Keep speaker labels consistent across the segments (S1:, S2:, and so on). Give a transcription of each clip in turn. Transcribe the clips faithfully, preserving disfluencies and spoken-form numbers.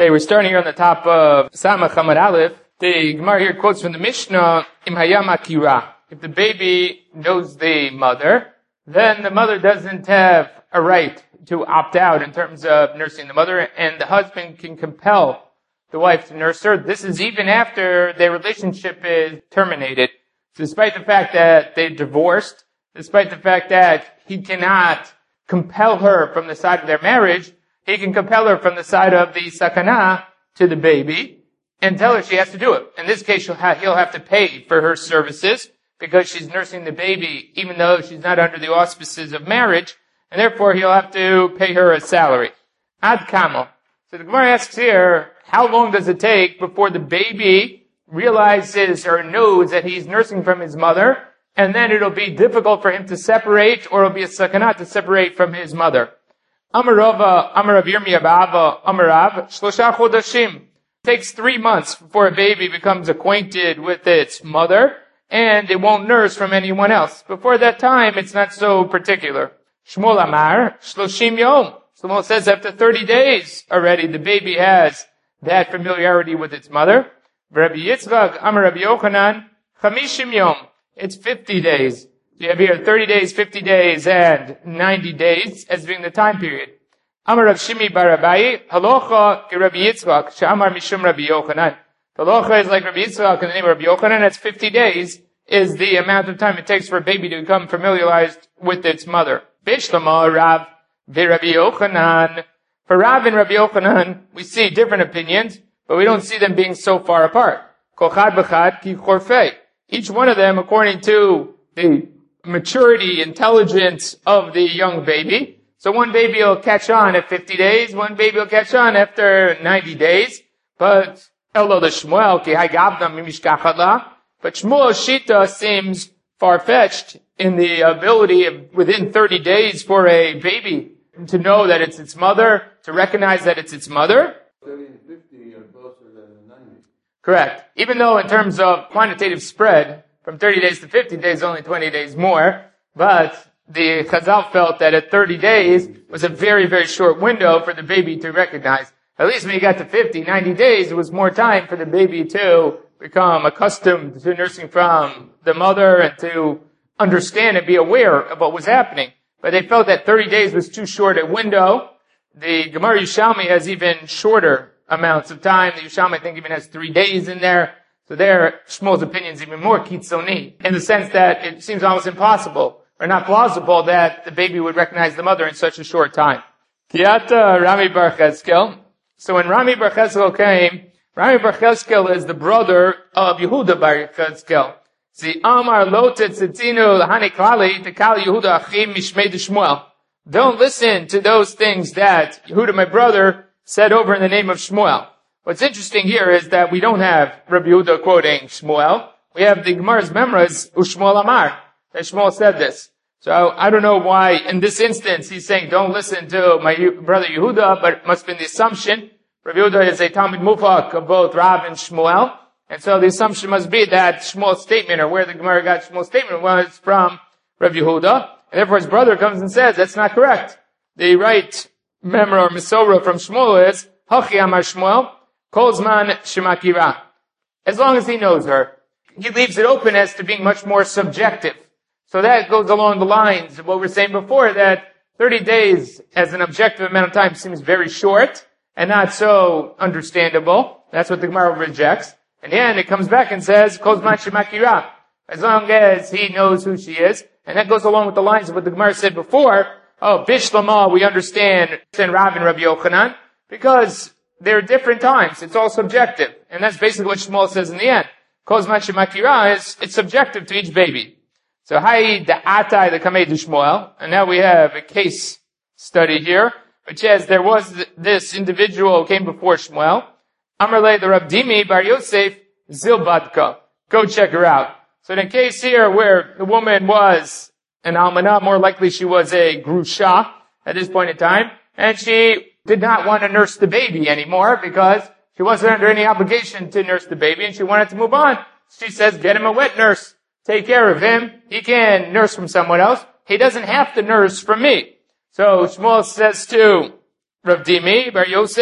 S1: Okay, we're starting here on the top of Samach Hamad Aleph. The Gemara here quotes from the Mishnah, Im hayam akira. If the baby knows the mother, then the mother doesn't have a right to opt out in terms of nursing the mother, and the husband can compel the wife to nurse her. This is even after their relationship is terminated. So despite the fact that they're divorced, despite the fact that he cannot compel her from the side of their marriage, he can compel her from the side of the sakana to the baby and tell her she has to do it. In this case, she'll have, he'll have to pay for her services because she's nursing the baby even though she's not under the auspices of marriage, and therefore he'll have to pay her a salary. Ad kamo. So the Gemara asks here, how long does it take before the baby realizes or knows that he's nursing from his mother, and then it'll be difficult for him to separate, or it'll be a sakana to separate from his mother? Amar Rava, Amar Rav Yirmiyah Ba'ava, Amar Rav, Shlosha Chodashim. It takes three months before a baby becomes acquainted with its mother, and it won't nurse from anyone else. Before that time, it's not so particular. Shmuel Amar, Shloshim Yom. Shmuel says after thirty days already, the baby has that familiarity with its mother. Rabbi Yitzchak, Amar Rabbi Yochanan, Chamishim Yom. It's fifty days. So you have here thirty days, fifty days, and ninety days as being the time period. Amar Rav Shimi bar Abayi, Halocha ke Rabbi Yitzchak, she'amar mishum Rabbi Yochanan. Halocha is like Rabbi Yitzchak in the name of Rabbi Yochanan. That's fifty days is the amount of time it takes for a baby to become familiarized with its mother. Bishlama Rav ve Rabbi Yochanan. For Rav and Rabbi Yochanan, we see different opinions, but we don't see them being so far apart. Kol chad b'chad ki chorfei. Each one of them, according to the maturity, intelligence of the young baby. So one baby will catch on at fifty days, one baby will catch on after ninety days. But Elo the Shmuel, ki hagavna mimishkachadla. But Shmuel's shita seems far-fetched in the ability of within thirty days for a baby to know that it's its mother, to recognize that it's its mother.
S2: thirty and fifty are closer than ninety.
S1: Correct. Even though in terms of quantitative spread, from thirty days to fifty days, only twenty days more. But the Chazal felt that at thirty days was a very, very short window for the baby to recognize. At least when you got to fifty, ninety days, it was more time for the baby to become accustomed to nursing from the mother and to understand and be aware of what was happening. But they felt that thirty days was too short a window. The Gemara Yerushalmi has even shorter amounts of time. The Yerushalmi, I think, even has three days in there. So there, Shmuel's opinion is even more kitzoni, in the sense that it seems almost impossible, or not plausible, that the baby would recognize the mother in such a short time. Kiyata Rami Bar Cheskel. So when Rami Bar Cheskel came, Rami Bar Cheskel is the brother of Yehuda Bar Cheskel. See, Amar lo tetzitinu lahani klali tekal Yehuda achim mishmei de Shmuel. Don't listen to those things that Yehuda, my brother, said over in the name of Shmuel. What's interesting here is that we don't have Rabbi Yehuda quoting Shmuel. We have the Gemara's memories, Ushmuel Amar, that Shmuel said this. So I don't know why in this instance he's saying don't listen to my brother Yehuda, but it must have been the assumption. Rabbi Yehuda is a Talmid Mufak of both Rav and Shmuel. And so the assumption must be that Shmuel's statement, or where the Gemara got Shmuel's statement, was from Rabbi Yehuda. And therefore his brother comes and says, that's not correct. The right memor or Mesorah from Shmuel is, Hachi Amar Shmuel, Kolzman Shemakira. As long as he knows her. He leaves it open as to being much more subjective. So that goes along the lines of what we were saying before, that thirty days as an objective amount of time seems very short and not so understandable. That's what the Gemara rejects. In the end, it comes back and says, Kolzman Shemakira. As long as he knows who she is. And that goes along with the lines of what the Gemara said before. Oh, Bishlama, we understand, and Rav and Rabbi Yochanan, because there are different times. It's all subjective. And that's basically what Shmuel says in the end. Kozman Shemakira is, it's subjective to each baby. So, Hai Da'atai the Kamei de Shmuel. And now we have a case study here, which says there was this individual who came before Shmuel. Amarle the Rabdimi Bar Yosef Zilbadka. Go check her out. So in a case here where the woman was an almanah, more likely she was a grusha at this point in time, and she did not want to nurse the baby anymore because she wasn't under any obligation to nurse the baby and she wanted to move on. She says, get him a wet nurse. Take care of him. He can nurse from someone else. He doesn't have to nurse from me. So Shmuel says to Rav Dimi Bar Yosef,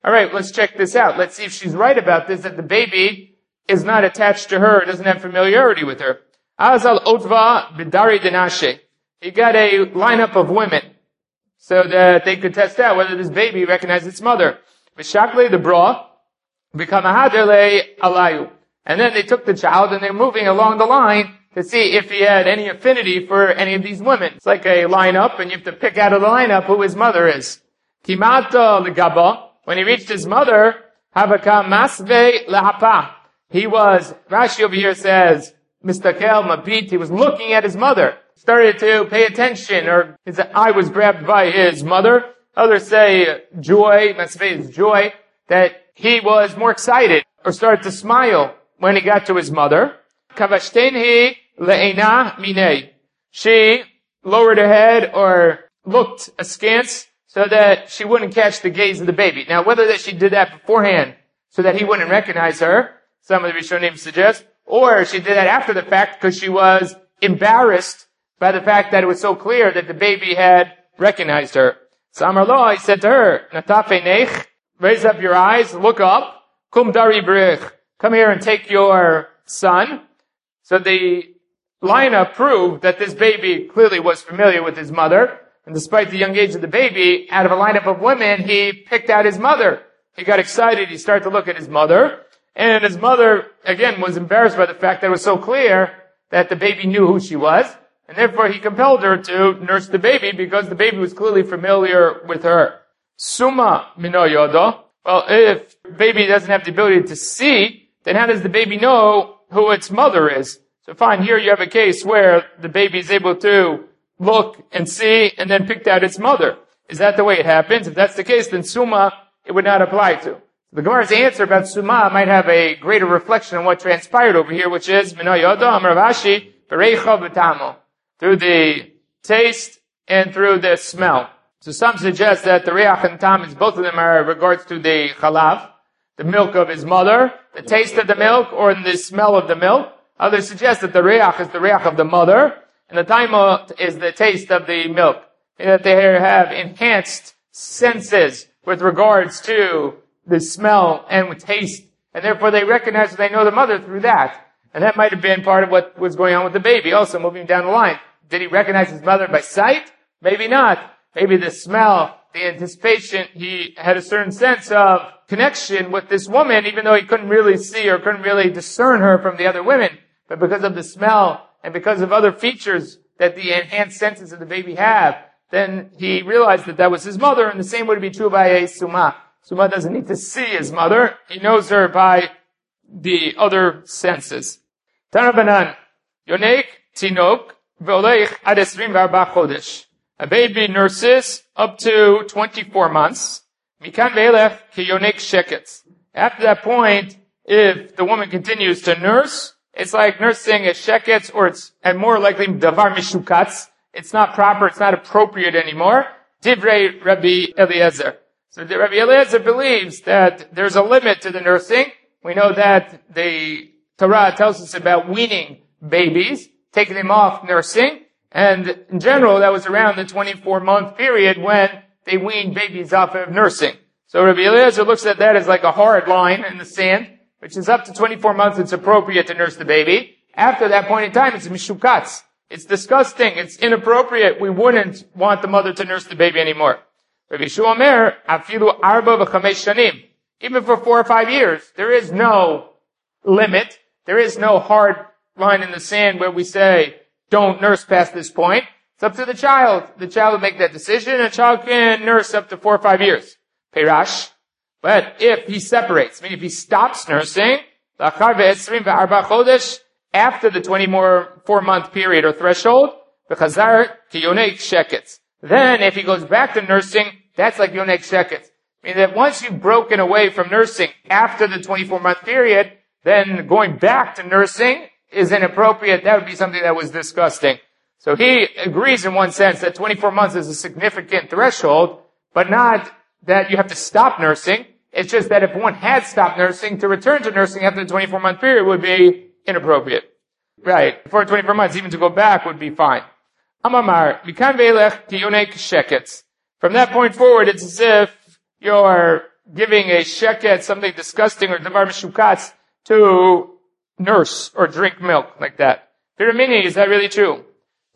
S1: alright, let's check this out. Let's see if she's right about this, that the baby is not attached to her, doesn't have familiarity with her. Azal Otva Bidari Dinashe. He got a lineup of women so that they could test out whether this baby recognized its mother. Vishakle the bra, become a hadele alayu. And then they took the child and they're moving along the line to see if he had any affinity for any of these women. It's like a lineup, and you have to pick out of the lineup who his mother is. Kimata legaba, when he reached his mother, havaka masve lahapa. He was, Rashi over here says, Mistakel Mabit, he was looking at his mother. Started to pay attention, or his eye was grabbed by his mother. Others say joy, masve is joy, that he was more excited, or started to smile when he got to his mother. Kavashtenhi le'ena minei. She lowered her head or looked askance so that she wouldn't catch the gaze of the baby. Now, whether that she did that beforehand so that he wouldn't recognize her, some of the Rishonim suggest, or she did that after the fact because she was embarrassed by the fact that it was so clear that the baby had recognized her. So Amar lo, he said to her, Natafe nech, raise up your eyes, look up, kum dari brich, come here and take your son. So the lineup proved that this baby clearly was familiar with his mother, and despite the young age of the baby, out of a lineup of women, he picked out his mother. He got excited, he started to look at his mother, and his mother, again, was embarrassed by the fact that it was so clear that the baby knew who she was, and therefore he compelled her to nurse the baby because the baby was clearly familiar with her. Summa mino yodo. Well, if baby doesn't have the ability to see, then how does the baby know who its mother is? So fine, here you have a case where the baby is able to look and see and then picked out its mother. Is that the way it happens? If that's the case, then Summa it would not apply to. The Gemara's answer about Summa might have a greater reflection on what transpired over here, which is Mino Yodo Amar Rashi Bereicha B'tamo, through the taste and through the smell. So some suggest that the Reach and Tam, both of them are in regards to the Chalav, the milk of his mother, the taste of the milk, or the smell of the milk. Others suggest that the Reach is the Reach of the mother, and the Taimot is the taste of the milk. And that they have enhanced senses with regards to the smell and with taste, and therefore they recognize that they know the mother through that. And that might have been part of what was going on with the baby. Also, moving down the line, did he recognize his mother by sight? Maybe not. Maybe the smell, the anticipation, he had a certain sense of connection with this woman, even though he couldn't really see or couldn't really discern her from the other women. But because of the smell and because of other features that the enhanced senses of the baby have, then he realized that that was his mother, and the same would be true by a Summa. Summa doesn't need to see his mother. He knows her by the other senses. Tanabanan, Yonek Tinok Ve'olech Ad Esrim V'Arba Chodesh. A baby nurses up to twenty-four months. Mikan Ve'elech Ki Yonek Sheketz. After that point, if the woman continues to nurse, it's like nursing a sheketz, or it's, and more likely, davar mishukatz. It's not proper, it's not appropriate anymore. Divrei Rabbi Eliezer. So the Rabbi Eliezer believes that there's a limit to the nursing. We know that the Torah tells us about weaning babies, taking them off nursing, and in general, that was around the twenty-four month period when they weaned babies off of nursing. So Rabbi Eliezer looks at that as like a hard line in the sand, which is up to twenty-four months, it's appropriate to nurse the baby. After that point in time, it's mishukatz. It's disgusting. It's inappropriate. We wouldn't want the mother to nurse the baby anymore. Rabbi Yeshua Omer, afilu arba v'chamesh shanim. Even for four or five years, there is no limit. There is no hard line in the sand where we say, don't nurse past this point. It's up to the child. The child will make that decision. A child can nurse up to four or five years. Peirash. But if he separates, I mean, if he stops nursing, after the twenty-four month period or threshold, then if he goes back to nursing, that's like yonek sheketz. I mean that once you've broken away from nursing after the twenty-four month period, then going back to nursing is inappropriate. That would be something that was disgusting. So he agrees in one sense that twenty-four months is a significant threshold, but not that you have to stop nursing. It's just that if one had stopped nursing, to return to nursing after the twenty-four month period would be inappropriate. Right. For twenty-four months, even to go back would be fine. Amamar, Mikan Ve'elech Ki Yonek Sheketz. From that point forward, it's as if you're giving a sheket, something disgusting, or davar meshukatz, to nurse or drink milk like that. Piramini, is that really true?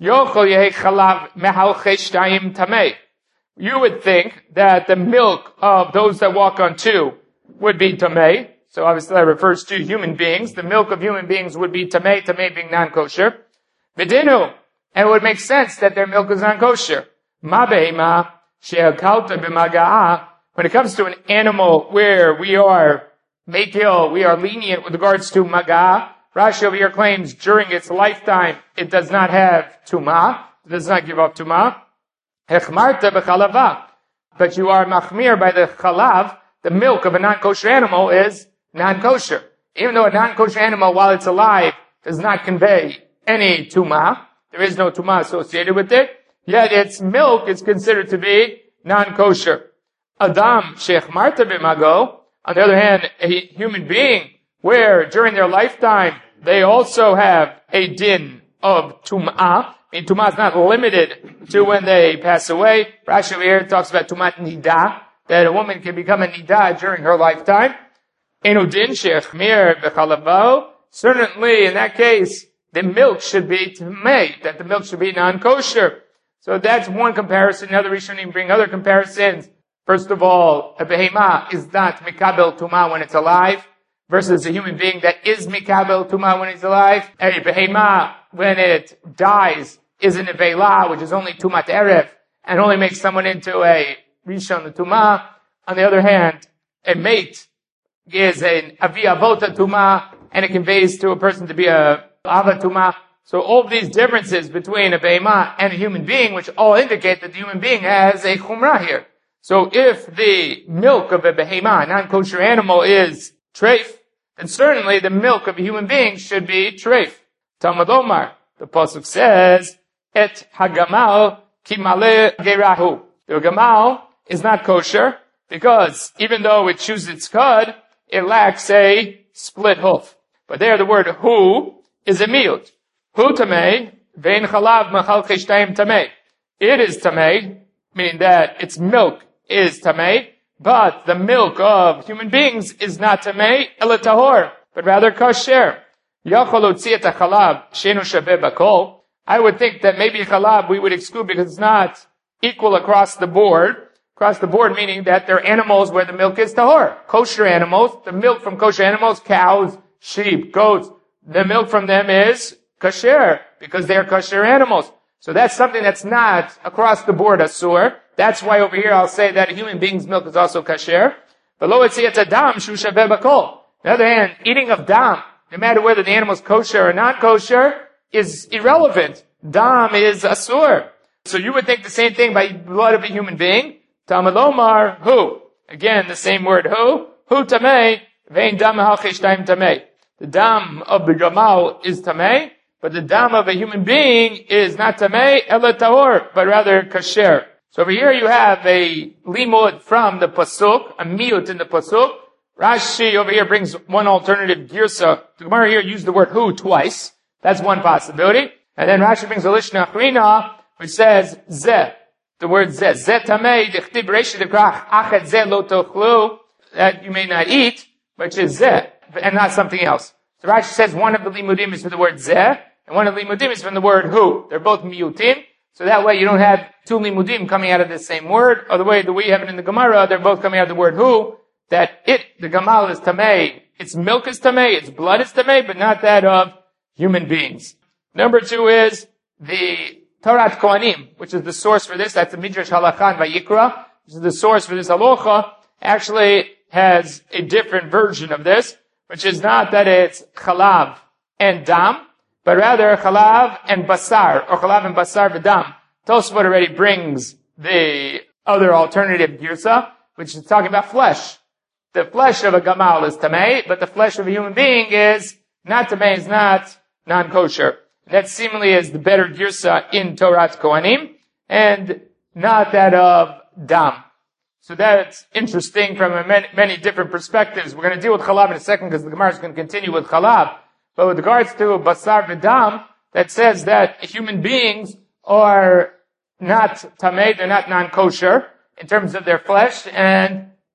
S1: You would think that the milk of those that walk on two would be tamei. So obviously that refers to human beings. The milk of human beings would be tamei, tamei being non-kosher. Vidinu, and it would make sense that their milk is non-kosher. Ma be'ema she'akalta b'maga'a. When it comes to an animal where we are makil, we are lenient with regards to maga'a, Rashi over here claims during its lifetime it does not have tumah, it does not give off tumah. Hechmarta b'chalava. But you are machmir by the chalav, the milk of a non-kosher animal is non-kosher. Even though a non-kosher animal, while it's alive, does not convey any tumah, there is no tumah associated with it, yet its milk is considered to be non-kosher. Adam shechmarta b'mago, on the other hand, a human being where during their lifetime they also have a din of tum'ah. I mean, tum'ah is not limited to when they pass away. Rashi over here talks about tumat nida, that a woman can become a nida during her lifetime. Enu din shechmir b'chalavo. Certainly, in that case, the milk should be tamei, that the milk should be non-kosher. So that's one comparison. Another Rishonim bring other comparisons. First of all, a behema is not mikabel tumah when it's alive, versus a human being that is mikabel tumah when it's alive. A behema, when it dies, is an nevela, which is only tumat erev, and only makes someone into a rishon tumah. On the other hand, a mate is an avi avota tumah, and it conveys to a person to be a ava tumah. So all of these differences between a behema and a human being, which all indicate that the human being has a chumrah here. So if the milk of a behema, a non-kosher animal, is treif, then certainly the milk of a human being should be treif. Talmud Omar, the pasuk says, Et hagamal kimale gerahu. The gamal is not kosher because even though it chews its cud, it lacks a split hoof. But there the word hu is a miut. Hu tamei, vein chalav machal cheshtayim tamei. It is tamei, meaning that its milk is tamei, but the milk of human beings is not tamei, ela tahor, but rather kosher. Yachol utzi et hachalav sheinu shaveh bakol. I would think that maybe chalav we would exclude because it's not equal across the board. Across the board meaning that they're animals where the milk is tahor. Kosher animals, the milk from kosher animals, cows, sheep, goats, the milk from them is kosher because they're kosher animals. So that's something that's not across the board asur. That's why over here I'll say that a human being's milk is also kasher. But lo etziyat adam shu shaveh bakol. On the other hand, eating of dam, no matter whether the animal is kosher or not kosher, is irrelevant. Dam is asur. So you would think the same thing by blood of a human being. Talmud Omar, hu. Again, the same word hu. Hu tamei, vein dam ha'cheshtayim tamei. The dam of the gamal is tamei, but the dam of a human being is not tamei, ela tahor, but rather kasher. So over here you have a limud from the pasuk, a miut in the pasuk. Rashi over here brings one alternative girsa. The Gemara here used the word hu twice. That's one possibility. And then Rashi brings a lishna achrina, which says zeh. The word zeh. Zeh tamei, dichtib reishi dekrach, achet zeh lo tochlu, that you may not eat, which is zeh, and not something else. So Rashi says one of the limudim is from the word zeh, and one of the limudim is from the word hu. They're both miutim. So that way you don't have two limudim coming out of the same word, or the way that we have it in the Gemara, they're both coming out of the word hu, that it, the gamal is tamei, its milk is tamei, its blood is tamei, but not that of human beings. Number two is the Torat Kohanim, which is the source for this, that's the Midrash Halakha and Vayikra, which is the source for this halacha, actually has a different version of this, which is not that it's chalav and dam, but rather chalav and basar, or chalav and basar v'dam. Tosfot already brings the other alternative girsa, which is talking about flesh. The flesh of a gamal is tamei, but the flesh of a human being is not tamei, is not non-kosher. That seemingly is the better girsa in Torat Kohanim, and not that of dam. So that's interesting from many, many different perspectives. We're going to deal with chalav in a second because the Gemara is going to continue with chalav. But with regards to basar v'dam, that says that human beings are not tamei, they're not non-kosher in terms of their flesh, and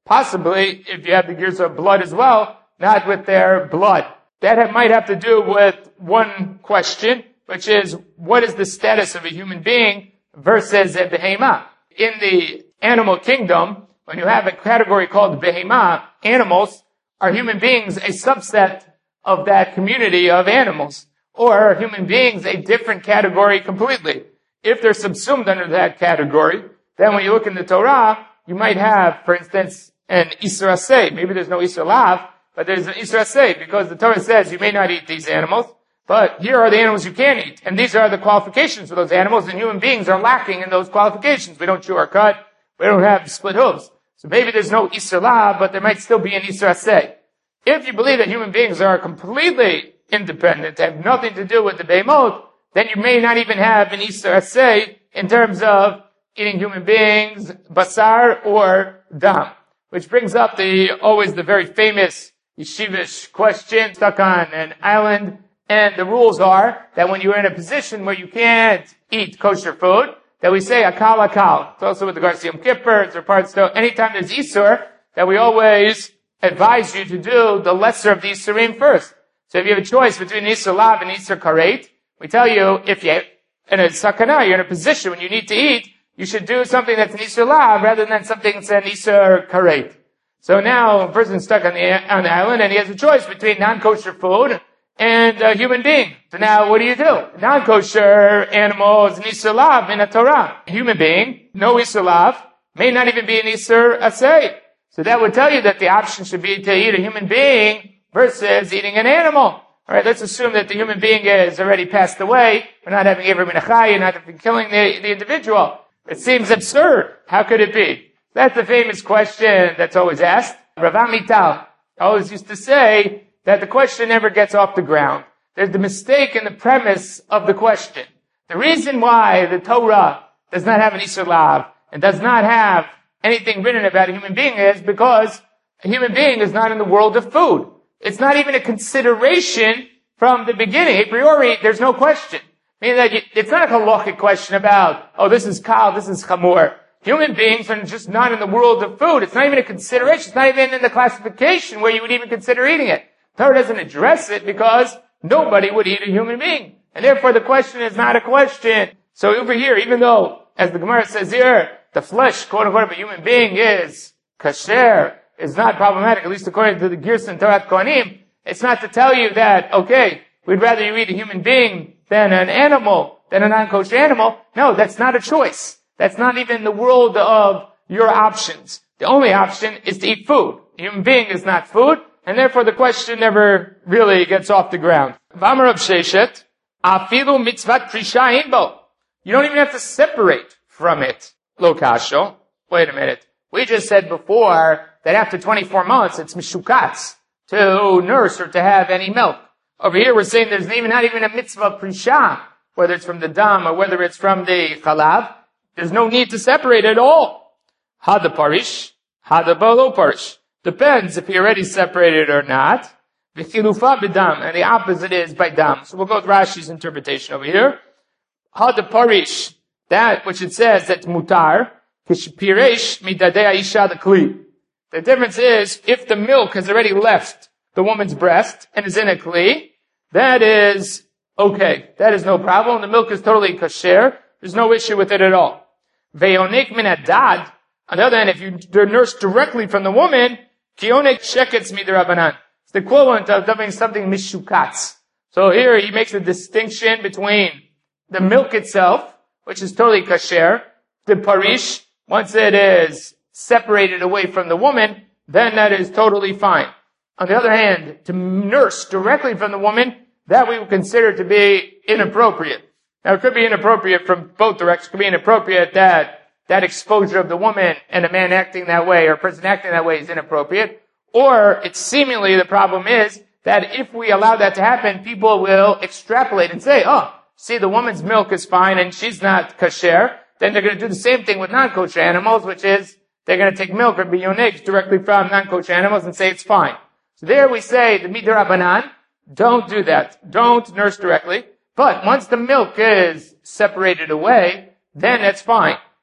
S1: possibly, if you have the gears of blood as well, not with their blood. That might have to do with one question, which is, what is the status of a human being versus a behemah? In the animal kingdom, when you have a category called behemah, animals, are human beings a subset of that community of animals? Or are human beings a different category completely? If they're subsumed under that category, then when you look in the Torah, you might have, for instance, an Isur Aseh. Maybe there's no Isur Lav, but there's an Isur Aseh, because the Torah says you may not eat these animals, but here are the animals you can eat. And these are the qualifications for those animals, and human beings are lacking in those qualifications. We don't chew our cut. We don't have split hooves. So maybe there's no Isur Lav, but there might still be an Isur Aseh. If you believe that human beings are completely independent, have nothing to do with the Behemoth, then you may not even have an Isur Aseh in terms of eating human beings, basar or dam. Which brings up the, always the very famous yeshivish question, stuck on an island, and the rules are that when you're in a position where you can't eat kosher food, that we say akal akal. It's also with regards to Yom Kippur, or parts, so anytime there's Isur, that we always advise you to do the lesser of the Isurim first. So if you have a choice between Isur Lav and Isur Karet, we tell you, if you're in a sakana, you're in a position when you need to eat, you should do something that's an Isur Lav rather than something that's an Isur Karet. So now a person's stuck on the, on the island and he has a choice between non-kosher food and a human being. So now what do you do? Non-kosher animals, an Isur Lav in a Torah. A human being, no Isur Lav, may not even be an Isur Aseh. So that would tell you that the option should be to eat a human being versus eating an animal. Alright, let's assume that the human being is already passed away. We're not having Ever Minachai, you're not having killing the, the individual. It seems absurd. How could it be? That's the famous question that's always asked. Rav Amital always used to say that the question never gets off the ground. There's the mistake in the premise of the question. The reason why the Torah does not have an Isur Lav and does not have anything written about a human being is because a human being is not in the world of food. It's not even a consideration from the beginning. A priori, there's no question. Meaning that it's not a halachic question about, oh, this is kal, this is chamor. Human beings are just not in the world of food. It's not even a consideration. It's not even in the classification where you would even consider eating it. Torah doesn't address it because nobody would eat a human being. And therefore the question is not a question. So over here, even though, as the Gemara says here, the flesh, quote unquote, of a human being is kasher, is not problematic, at least according to the Girsan Torat Kohanim, it's not to tell you that, okay, we'd rather you eat a human being than an animal, than a non-kosher animal. No, that's not a choice. That's not even the world of your options. The only option is to eat food. A human being is not food, and therefore the question never really gets off the ground. V'amar Rav Sheshet, afilu mitzvat prisha inbo. You don't even have to separate from it. Lo kasho. Wait a minute. We just said before that after twenty-four months it's mishukatz to nurse or to have any milk. Over here we're saying there's even not even a mitzvah prisha, whether it's from the dam or whether it's from the chalav. There's no need to separate at all. Hada parish, hada balo parish. Depends if he already separated or not. V'chilufa b'dam, and the opposite is by dam. So we'll go with Rashi's interpretation over here. Hada parish, that which it says that's mutar, kishpiresh midadei aisha l'kli. The difference is if the milk has already left the woman's breast and is in a kli, that is okay. That is no problem. The milk is totally kasher. There's no issue with it at all. Ve'onek min adad. On the other hand, if you nurse directly from the woman, kionek sheketz midirabanan. It's the equivalent of doing something mishukatz. So here he makes a distinction between the milk itself, which is totally kasher, the parish, once it is separated away from the woman, then that is totally fine. On the other hand, to nurse directly from the woman, that we would consider to be inappropriate. Now, it could be inappropriate from both directions. It could be inappropriate that that exposure of the woman and a man acting that way or a person acting that way is inappropriate. Or it's seemingly the problem is that if we allow that to happen, people will extrapolate and say, oh, see, the woman's milk is fine and she's not kasher. Then they're going to do the same thing with non-kosher animals, which is they're going to take milk or biyonik directly from non-kosher animals and say it's fine. So there we say the midirabanan, don't do that. Don't nurse directly. But once the milk is separated away, then that's fine.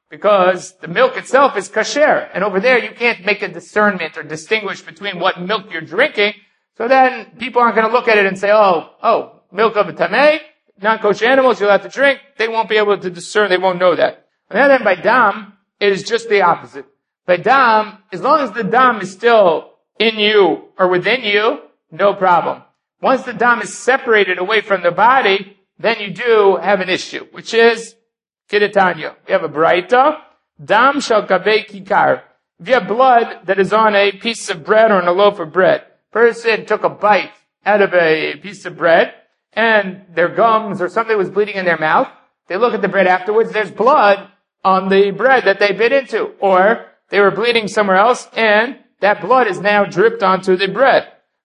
S1: because the milk itself is kasher. And over there, you can't make a discernment or distinguish between what milk you're drinking. So then people aren't going to look at it and say, oh, oh, milk of a tameh, non-kosher animals you'll have to drink. They won't be able to discern. They won't know that. On the other hand, by dam, it is just the opposite. By dam, as long as the dam is still in you or within you, no problem. Once the dam is separated away from the body, then you do have an issue, which is Kidatanya. We have a braita, dam shal kabei kikar. If you have blood that is on a piece of bread or on a loaf of bread, person took a bite out of a piece of bread, and their gums or something was bleeding in their mouth, they look at the bread afterwards, there's blood on the bread that they bit into. Or they were bleeding somewhere else, and that blood is now dripped onto the bread.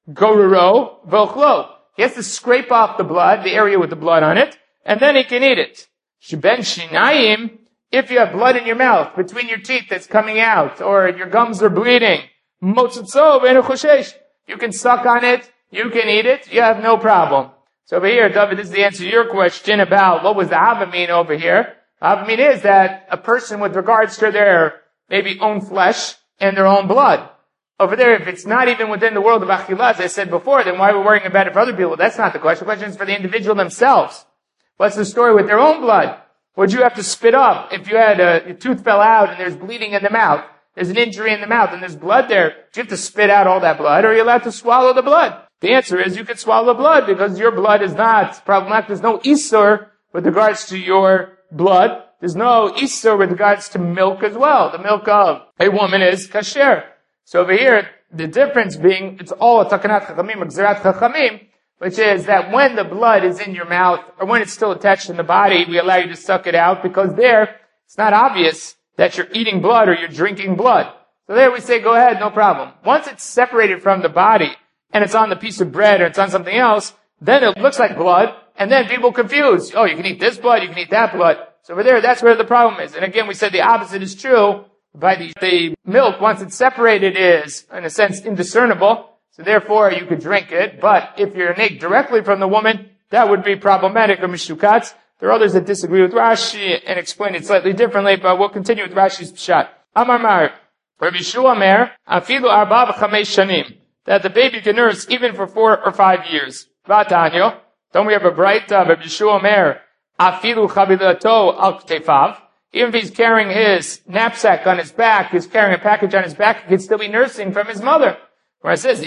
S1: Goruro vochlo. He has to scrape off the blood, the area with the blood on it, and then he can eat it. Sheben shinayim, if you have blood in your mouth, between your teeth that's coming out, or your gums are bleeding, motzotzo v'enu choshesh. You can suck on it, you can eat it, you have no problem. So over here, David, this is the answer to your question about what was the Havamina over here. Havamina is that a person with regards to their maybe own flesh and their own blood. Over there, if it's not even within the world of Achilah, as I said before, then why are we worrying about it for other people? That's not the question. The question is for the individual themselves. What's the story with their own blood? Would you have to spit up if you had a, your tooth fell out and there's bleeding in the mouth? There's an injury in the mouth and there's blood there. Do you have to spit out all that blood, or are you allowed to swallow the blood? The answer is you can swallow the blood because your blood is not problematic. There's no isur with regards to your blood. There's no isur with regards to milk as well. The milk of a woman is kasher. So over here, the difference being, it's all a takanat chachamim, a gzerat chachamim, which is that when the blood is in your mouth, or when it's still attached in the body, we allow you to suck it out, because there, it's not obvious that you're eating blood or you're drinking blood. So there we say, go ahead, no problem. Once it's separated from the body, and it's on the piece of bread, or it's on something else, then it looks like blood, and then people confuse. Oh, you can eat this blood, you can eat that blood. So over there, that's where the problem is. And again, we said the opposite is true. By the, the milk, once it's separated, is, in a sense, indiscernible. So therefore, you could drink it. But if you're naked directly from the woman, that would be problematic or mishukatz. There are others that disagree with Rashi and explain it slightly differently, but we'll continue with Rashi's pshat. Amar Mar, Rabbi Shua Mer, afilu arba v'chamesh shanim, that the baby can nurse even for four or five years. V'atanyo, don't we have a bright uh, Rabbi Shua Mer, afilu chabilato al ktefav. Even if he's carrying his knapsack on his back, he's carrying a package on his back, he could still be nursing from his mother. Where it says,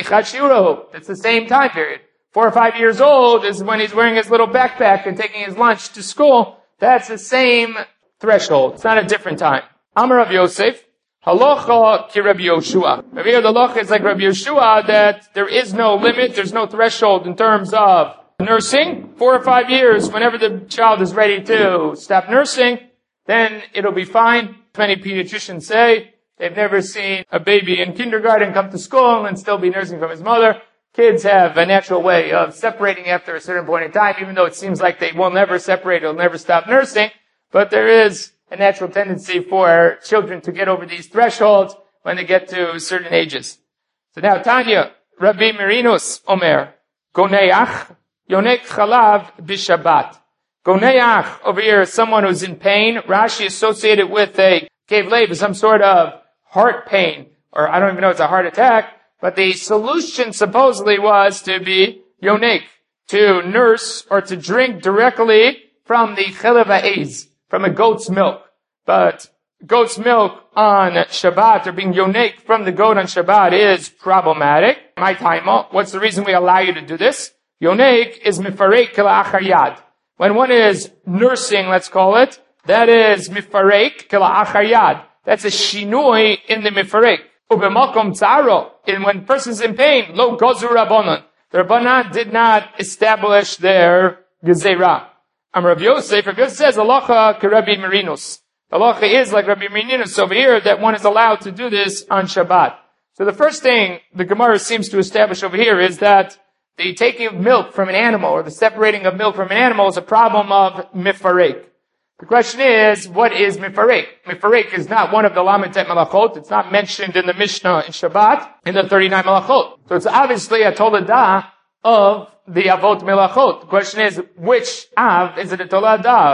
S1: that's the same time period. Four or five years old is when he's wearing his little backpack and taking his lunch to school. That's the same threshold. It's not a different time. Amar Rav Yosef, halacha ki Rabbi Yoshua. Over here, the halacha is like Rabbi Yoshua, that there is no limit, there's no threshold in terms of nursing. Four or five years, whenever the child is ready to stop nursing, then it'll be fine. Many pediatricians say they've never seen a baby in kindergarten come to school and still be nursing from his mother. Kids have a natural way of separating after a certain point in time, even though it seems like they will never separate, they'll never stop nursing. But there is a natural tendency for children to get over these thresholds when they get to certain ages. So now, Tanya, Rabbi Merinus Omer, Goneach, Yonek Chalav Bishabat. Goneach, over here, is someone who's in pain. Rashi associated with a gave labor, some sort of heart pain, or I don't even know if it's a heart attack, but the solution supposedly was to be yonik, to nurse or to drink directly from the chelev ha'ez, from a goat's milk. But goat's milk on Shabbat, or being yonik from the goat on Shabbat, is problematic. My time, what's the reason we allow you to do this? Yonik is mifarek k'la'achar yad. When one is nursing, let's call it, that is mifarek k'la'achar yad. That's a shinui in the mifarek. Ubemakom tzaro. And when a person's in pain, lo gozu rabbanon. The rabbanon did not establish their gezerah. Am Rav Yosef, Rav Yosef says, halacha k'Rabbi Merinus. Halacha is like Rabbi Merinus over here, that one is allowed to do this on Shabbat. So the first thing the Gemara seems to establish over here is that the taking of milk from an animal, or the separating of milk from an animal, is a problem of mifarek. The question is, what is mifarek? Mifarek is not one of the Lamitet Malachot. It's not mentioned in the Mishnah in Shabbat, in the thirty-nine Malachot. So it's obviously a Toledah of the Avot Melachot. The question is, which Av is it a Toledah of?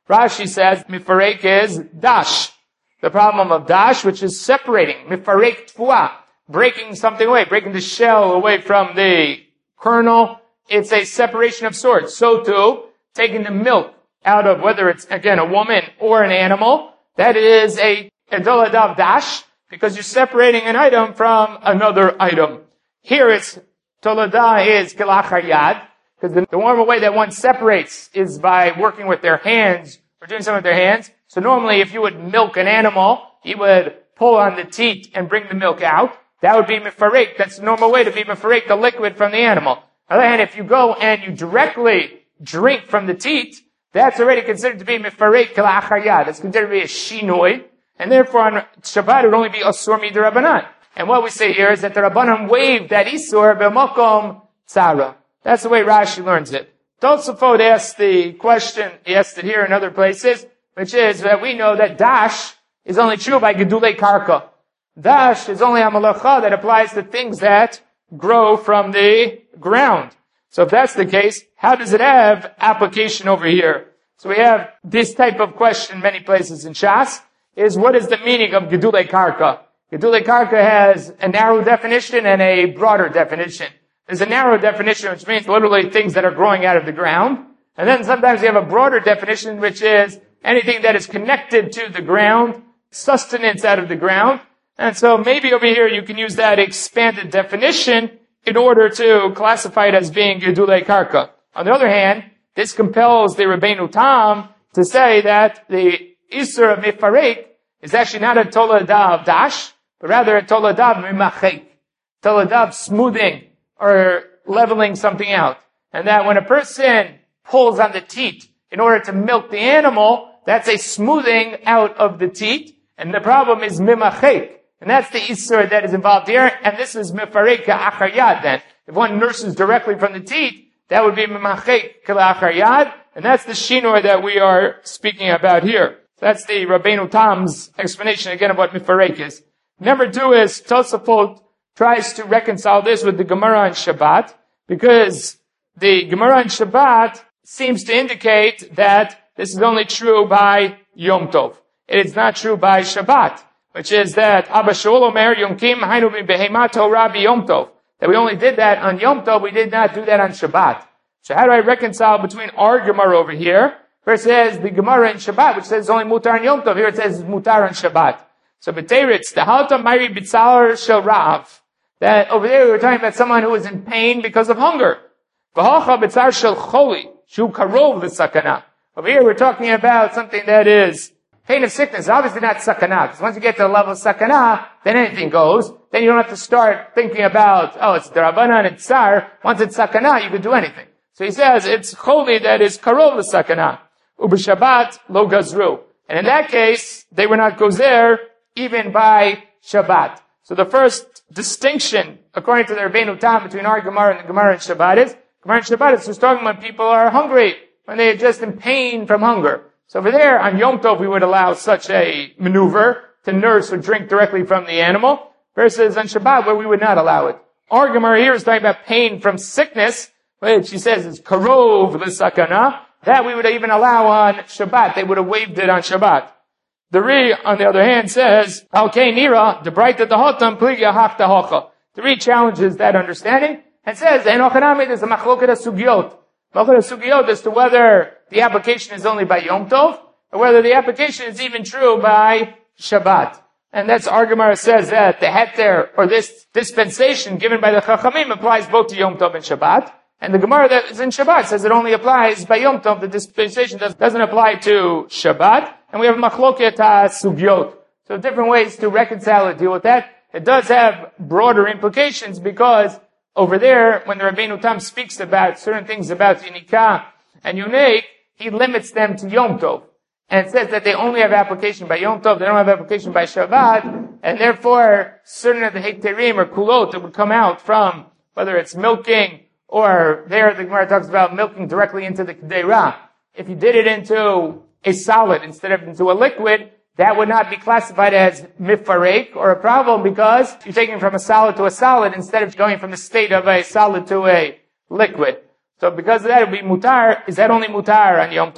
S1: Rashi says mifarek is dash. The problem of dash, which is separating. Mifarek tfuah, breaking something away, breaking the shell away from the kernel. It's a separation of sorts. So too, taking the milk out of whether it's, again, a woman or an animal, that is a toladav dash, because you're separating an item from another item. Here it's, tolada is kilachar yad, because the, the normal way that one separates is by working with their hands, or doing something with their hands. So normally if you would milk an animal, you would pull on the teat and bring the milk out. That would be mefarek. That's the normal way to be mefarek the liquid from the animal. On the other hand, if you go and you directly drink from the teat, that's already considered to be mefarek kilachar yad. That's considered to be a shinoi. And therefore on Shabbat it would only be asur mid'Rabbanan. And what we say here is that the Rabbanan waived that isur b'makom tzara. That's the way Rashi learns it. Tosafot asked the question, he asked it here in other places, which is that we know that dash is only true by gedulei karka. Dash is only a malacha that applies to things that grow from the ground. So if that's the case, how does it have application over here? So we have this type of question many places in Shas, is what is the meaning of gedulei karka? Gedulei karka has a narrow definition and a broader definition. There's a narrow definition, which means literally things that are growing out of the ground. And then sometimes you have a broader definition, which is anything that is connected to the ground, sustenance out of the ground. And so maybe over here you can use that expanded definition in order to classify it as being gedulei karka. On the other hand, this compels the Rabbeinu Tam to say that the Isur of Mefarek is actually not a toladav dash, but rather a toladav mimachek. Toladav smoothing or leveling something out. And that when a person pulls on the teat in order to milk the animal, that's a smoothing out of the teat. And the problem is mimachek. And that's the Isur that is involved here. And this is Mefarek ka'achar yad then. If one nurses directly from the teat, that would be mimachek ka'achar yad. And that's the shinor that we are speaking about here. That's the Rabbeinu Tam's explanation again of what Mefarek is. Number two is Tosafot tries to reconcile this with the Gemara on Shabbat, because the Gemara on Shabbat seems to indicate that this is only true by Yom Tov. It is not true by Shabbat, which is that Abba Shaul Omer Yonkim Hainu Behema Torah Yom Tov. That we only did that on Yom Tov, we did not do that on Shabbat. So how do I reconcile between our Gemara over here versus the Gemara in Shabbat, which says only mutar on Yom Tov? Here it says mutar on Shabbat. So B'teiritz, the halta mayri bitzar shel ra'av. That over there we were talking about someone who was in pain because of hunger. V'hocha bitzar shel choli, shu karov l'sakana. Over here we're talking about something that is pain of sickness. Obviously not sakana, because once you get to the level of sakana, then anything goes. Then you don't have to start thinking about, oh, it's D'Rabbanan and Tsar. Once it's sakana, you could do anything. So he says it's choli that is karov l'sakana. Ub'Shabbat lo gazru. And in that case, they were not gozer even by Shabbat. So the first distinction, according to the Rabbeinu Tam, between our Gemara and the Gemara in Shabbat is, Gemara in Shabbat is just talking when people are hungry, when they are just in pain from hunger. So over there, on Yom Tov, we would allow such a maneuver to nurse or drink directly from the animal, versus on Shabbat, where we would not allow it. Our Gemara here is talking about pain from sickness, which she says is karov l'sakana. That we would even allow on Shabbat. They would have waived it on Shabbat. The Ri, on the other hand, says, okay, Nira, the bright of the hotam, pligya hach tahocha. The Ri challenges that understanding and says, enochanamid is a machloket sugyot. Machloket sugyot as to whether the application is only by Yom Tov, or whether the application is even true by Shabbat. And that's our Gemara says that the heter, or this dispensation given by the Chachamim applies both to Yom Tov and Shabbat. And the Gemara that is in Shabbat says it only applies by Yom Tov. The dispensation does, doesn't apply to Shabbat. And we have machloket sugyot. So different ways to reconcile it, deal with that. It does have broader implications because over there, when the Rabbeinu Tam speaks about certain things about Yinikah and Yunek, he limits them to Yom Tov. And says that they only have application by Yom Tov, they don't have application by Shabbat, and therefore certain of the Heterim or Kulot that would come out from, whether it's milking, or there the Gemara talks about milking directly into the Kedeirah. If you did it into a solid instead of into a liquid, that would not be classified as mifarek or a problem because you're taking from a solid to a solid instead of going from the state of a solid to a liquid. So because of that, it would be mutar. Is that only mutar on Yom Tov?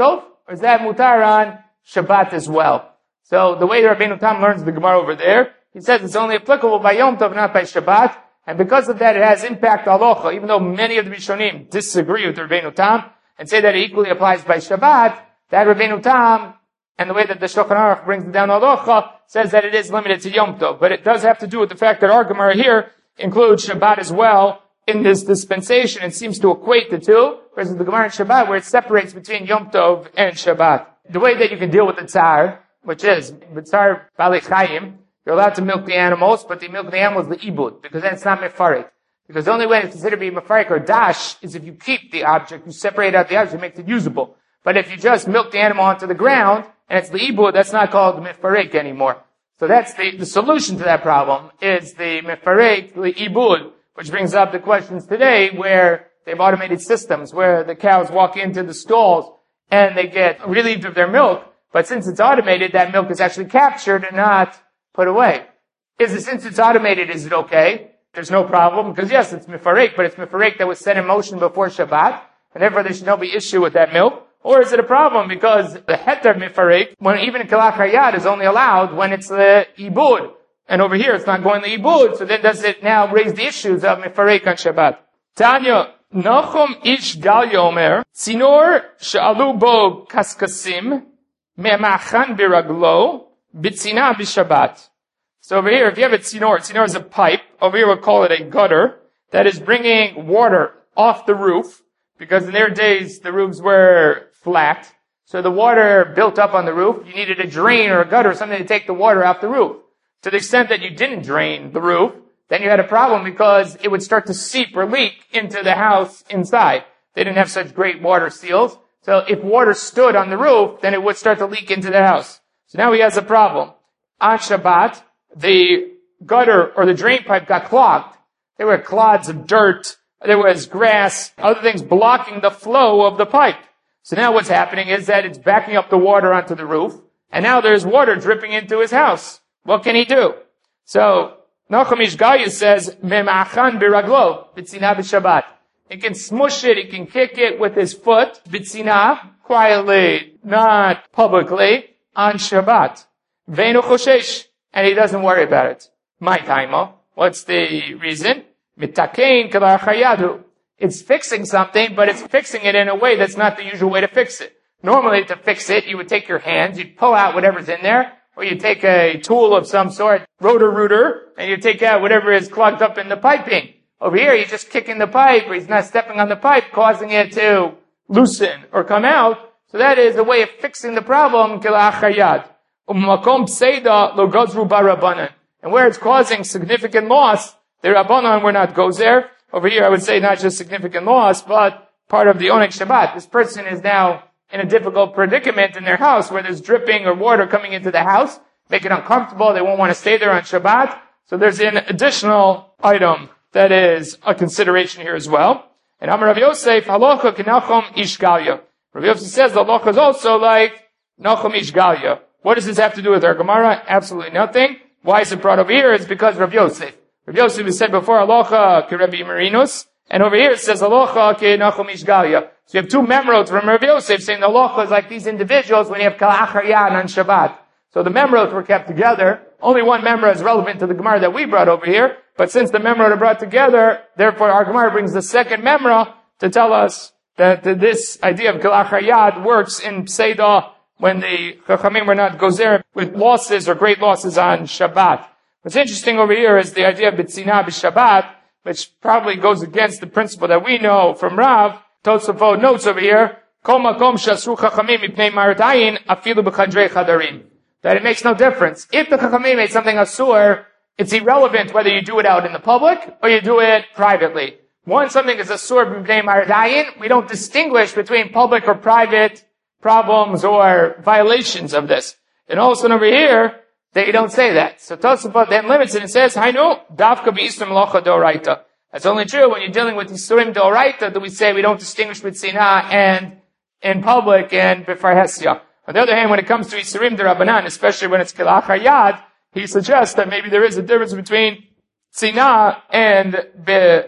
S1: or is that mutar on Shabbat as well? So the way Rabbeinu Tam learns the Gemara over there, he says it's only applicable by Yom Tov, not by Shabbat, and because of that it has impact halacha, even though many of the Rishonim disagree with Rabbeinu Tam and say that it equally applies by Shabbat, that Rabbeinu Tam, and the way that the Shulchan Aruch brings it down halacha, says that it is limited to Yom Tov. But it does have to do with the fact that our Gemara here includes Shabbat as well in this dispensation. It seems to equate the two, versus the Gemara in Shabbat where it separates between Yom Tov and Shabbat. The way that you can deal with the tsar, which is, b'tzar bali chayim, you're allowed to milk the animals, but the milk the animals the ibud, because then it's not mefarik. Because the only way it's considered to be mefarik or dash is if you keep the object, you separate out the object, make it usable. But if you just milk the animal onto the ground, and it's the ibud, that's not called mefarik anymore. So that's the, the solution to that problem, is the mefarik, the ibud, which brings up the questions today where they have automated systems, where the cows walk into the stalls and they get relieved of their milk, but since it's automated, that milk is actually captured and not put away. Is it, since it's automated, is it okay? There's no problem, because yes, it's mefarik, but it's mefarik that was set in motion before Shabbat, and therefore there should no be issue with that milk. Or is it a problem because the heter mefarik, when even a kalach hayad is only allowed when it's the ibud, and over here it's not going the ibud, so then does it now raise the issues of mefarik on Shabbat? Tanya, Nachum ish gal yomer, zinor she'alu bo kaskasim, me'machan biraglo, bitzina b'Shabbat. So over here, if you have a zinor, zinor is a pipe. Over here we'll call it a gutter that is bringing water off the roof, because in their days the roofs were flat. So the water built up on the roof, you needed a drain or a gutter, something to take the water off the roof. To the extent that you didn't drain the roof, then you had a problem because it would start to seep or leak into the house inside. They didn't have such great water seals. So if water stood on the roof, then it would start to leak into the house. So now he has a problem. On Shabbat, the gutter or the drain pipe got clogged. There were clods of dirt, there was grass, other things blocking the flow of the pipe. So now what's happening is that it's backing up the water onto the roof, and now there's water dripping into his house. What can he do? So, Nachum ish Galya says, Memachan biraglo, bitzina b'Shabbat. He can smush it, he can kick it with his foot, bitzina, quietly, not publicly, on Shabbat. Veinu choshesh, and he doesn't worry about it. My taimo. What's the reason? Mitakein kalar chayadu. It's fixing something, but it's fixing it in a way that's not the usual way to fix it. Normally, to fix it, you would take your hands, you'd pull out whatever's in there, or you take a tool of some sort, rotor-rooter, and you take out whatever is clogged up in the piping. Over here, you're just kicking the pipe, or he's not stepping on the pipe, causing it to loosen or come out. So that is a way of fixing the problem, kilachayad. Umakom pseida lo gozru barabanan. And where it's causing significant loss, the Rabbanan were not gozer. Over here, I would say not just significant loss, but part of the Oneg Shabbat. This person is now in a difficult predicament in their house where there's dripping or water coming into the house, make it uncomfortable. They won't want to stay there on Shabbat. So there's an additional item that is a consideration here as well. And Amar Rav Yosef, halacha k'Nachum ish Galya. Rav Yosef says the halacha is also like Nachum ish Galya. What does this have to do with our Gemara? Absolutely nothing. Why is it brought over here? It's because Rav Yosef. Rav Yosef has said before, halacha k'Rebbe Marinus, and over here it says halacha k'Nachum ish Galya. So you have two memrot from Rav Yosef saying the halacha is like these individuals when you have kalachar yan on Shabbat. So the memrot were kept together. Only one memra is relevant to the Gemara that we brought over here. But since the memra are brought together, therefore our Gemara brings the second memra to tell us that this idea of kalachar yad works in Pseidah when the Chachamim were not gozer with losses or great losses on Shabbat. What's interesting over here is the idea of bitzina b'Shabbat, which probably goes against the principle that we know from Rav. Tosafot notes over here, Kol makom shasru chachamim mipnei mardayin afilu b'chadrei chadarim. That it makes no difference. If the chachamim made something asur, it's irrelevant whether you do it out in the public or you do it privately. Once something is asur b'pnei mardayin, we don't distinguish between public or private problems or violations of this. And also over here, they don't say that. So Tosafot then limits it and says, Hainu, davka b'isur melacha d'oraita. That's only true when you're dealing with Yisurim d'oraita that we say we don't distinguish between Sinah and in public and B'far Hesya. On the other hand, when it comes to Yisurim d'Rabbanan, especially when it's Kilachar Yad, he suggests that maybe there is a difference between Sinah and B'far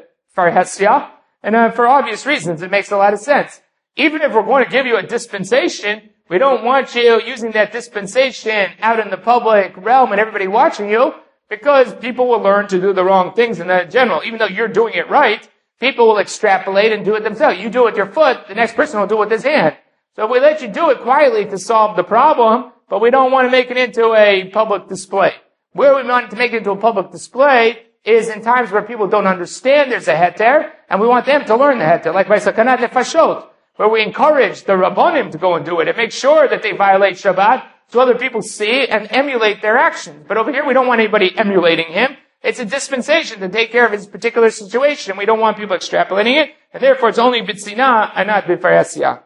S1: Hesya. And uh, for obvious reasons, it makes a lot of sense. Even if we're going to give you a dispensation, We don't want you using that dispensation out in the public realm and everybody watching you, because people will learn to do the wrong things in that general. Even though you're doing it right, people will extrapolate and do it themselves. You do it with your foot, the next person will do it with his hand. So if we let you do it quietly to solve the problem, but we don't want to make it into a public display. Where we want to make it into a public display is in times where people don't understand there's a heter, and we want them to learn the heter, like by Sakanat Nefashot, where we encourage the Rabbanim to go and do it and make sure that they violate Shabbat so other people see and emulate their actions. But over here, we don't want anybody emulating him. It's a dispensation to take care of his particular situation. We don't want people extrapolating it, and therefore it's only B'tzina and not B'farasiyah.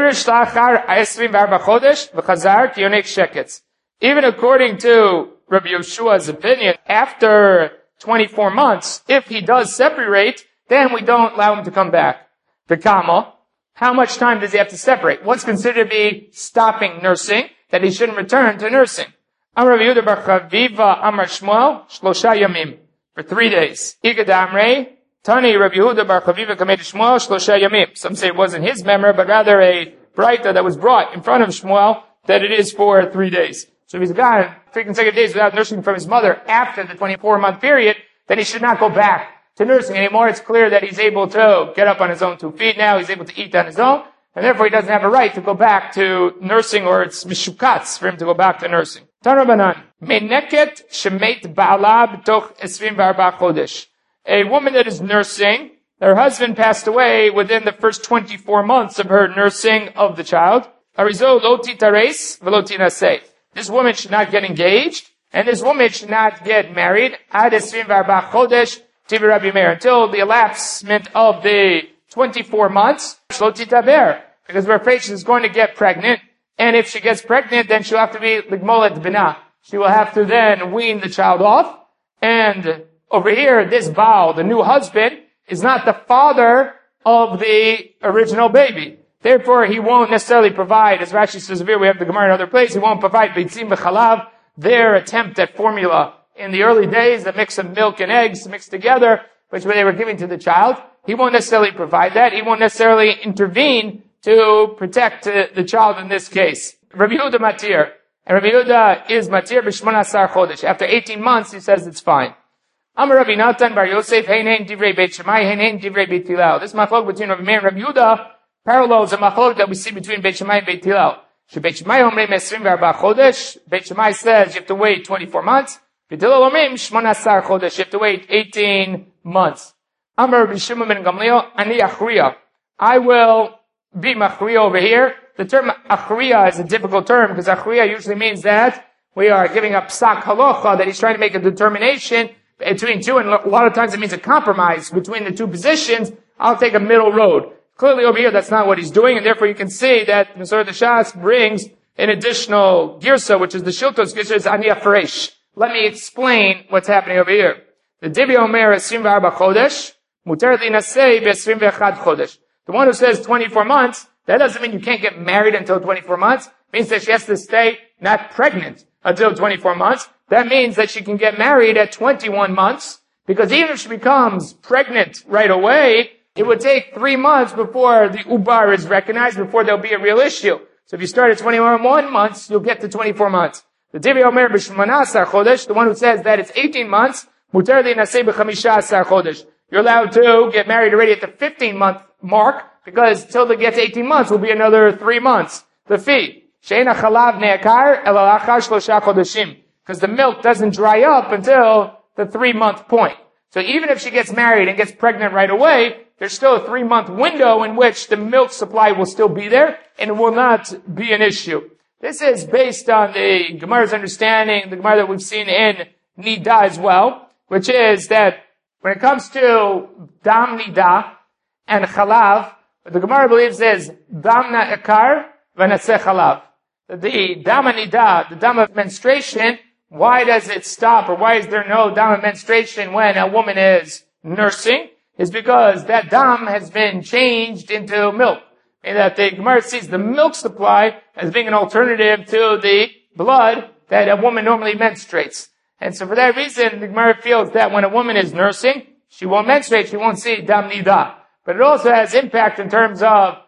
S1: Even according to Rabbi Yeshua's opinion, after twenty-four months, if he does separate, then we don't allow him to come back. The Kama, how much time does he have to separate? What's considered to be stopping nursing, that he shouldn't return to nursing? Amar Rabbi Yehuda bar Chaviva Amar Shmuel Shlosha Yamim, for three days. Igad Amrei Tani Rabbi Yehuda bar Chaviva Kamed Shmuel Shlosha Yamim. Some say it wasn't his memory, but rather a braita that was brought in front of Shmuel that it is for three days. So if he's gone three consecutive days without nursing from his mother after the twenty-four month period, then he should not go back to nursing anymore. It's clear that he's able to get up on his own two feet now. He's able to eat on his own. And therefore he doesn't have a right to go back to nursing, or it's mishukatz for him to go back to nursing. Tanabanan. Meneket shemet ba'ala b'toch esrim v'arba chodesh. A woman that is nursing, her husband passed away within the first twenty-four months of her nursing of the child. Arizo lo titares v'lo tinaseh. This woman should not get engaged, and this woman should not get married ad esrim v'arba chodesh tivi Rabbi Meir, until the elapsement of the twenty-four months. Shlo titaber, because we're afraid she's going to get pregnant, and if she gets pregnant, then she'll have to be ligmolet bina. She will have to then wean the child off, and over here, this Baal, the new husband, is not the father of the original baby. Therefore, he won't necessarily provide, as Rashi says here, we have the Gemara in other places, he won't provide beitzim v'chalav, their attempt at formula in the early days, the mix of milk and eggs mixed together, which they were giving to the child. He won't necessarily provide that. He won't necessarily intervene to protect uh, the child in this case. Rabbi Yehuda matir. And Rabbi Yehuda is matir b'shmona asar chodesh. After eighteen months, he says it's fine. Amar Rabbi Natan bar Yosef, hein hein divrei Beit Shammai, hein hein divrei Beit Hillel. This machlok between Rabbi Meir and Rabbi Yehuda parallels a machlok that we see between Beit Shammai and Beit Hillel. She Beit Shammai omrei esrim v'arba chodesh. Beit Shammai says you have to wait twenty-four months. Beit Hillel omrim shmona asar chodesh. You have to wait eighteen months. Amar Rabbi Shimon ben Gamliel, ani achriya. I will be machriya over here. The term achriya is a difficult term because achriya usually means that we are giving up psak halacha, that he's trying to make a determination between two, and a lot of times it means a compromise between the two positions. I'll take a middle road. Clearly over here that's not what he's doing, and therefore you can see that Masor Shas brings an additional girsa, which is the Shiltos girsa, is ani afresh. Let me explain what's happening over here. The Dibi Omer esrim v'arba chodesh, muter linasei b'esrim v'echad chodesh. The one who says twenty-four months, that doesn't mean you can't get married until twenty-four months. It means that she has to stay not pregnant until twenty-four months. That means that she can get married at twenty-one months, because even if she becomes pregnant right away, it would take three months before the ubar is recognized, before there'll be a real issue. So if you start at twenty-one months, you'll get to twenty-four months. The Divi Omer b'shmona asar chodesh, the one who says that it's eighteen months, mutar linasei b'chamisha asar chodesh. You're allowed to get married already at the fifteen month mark, because till they get to eighteen months will be another three months. The fee. She'ena chalav ne'akar el alachar shlosha chodeshim. Because the milk doesn't dry up until the three month point. So even if she gets married and gets pregnant right away, there's still a three month window in which the milk supply will still be there, and it will not be an issue. This is based on the Gemara's understanding, the Gemara that we've seen in Nida as well, which is that when it comes to Dam Nida and Chalav, what the Gemara believes is Damna Ekar v'Naseh Chalav. The Dam Nida, the Dam of menstruation, why does it stop, or why is there no Dam of menstruation when a woman is nursing? Is because that Dam has been changed into milk. And that the Gemara sees the milk supply as being an alternative to the blood that a woman normally menstruates. And so for that reason, the Gemara feels that when a woman is nursing, she won't menstruate, she won't see Dam Nida. But it also has impact in terms of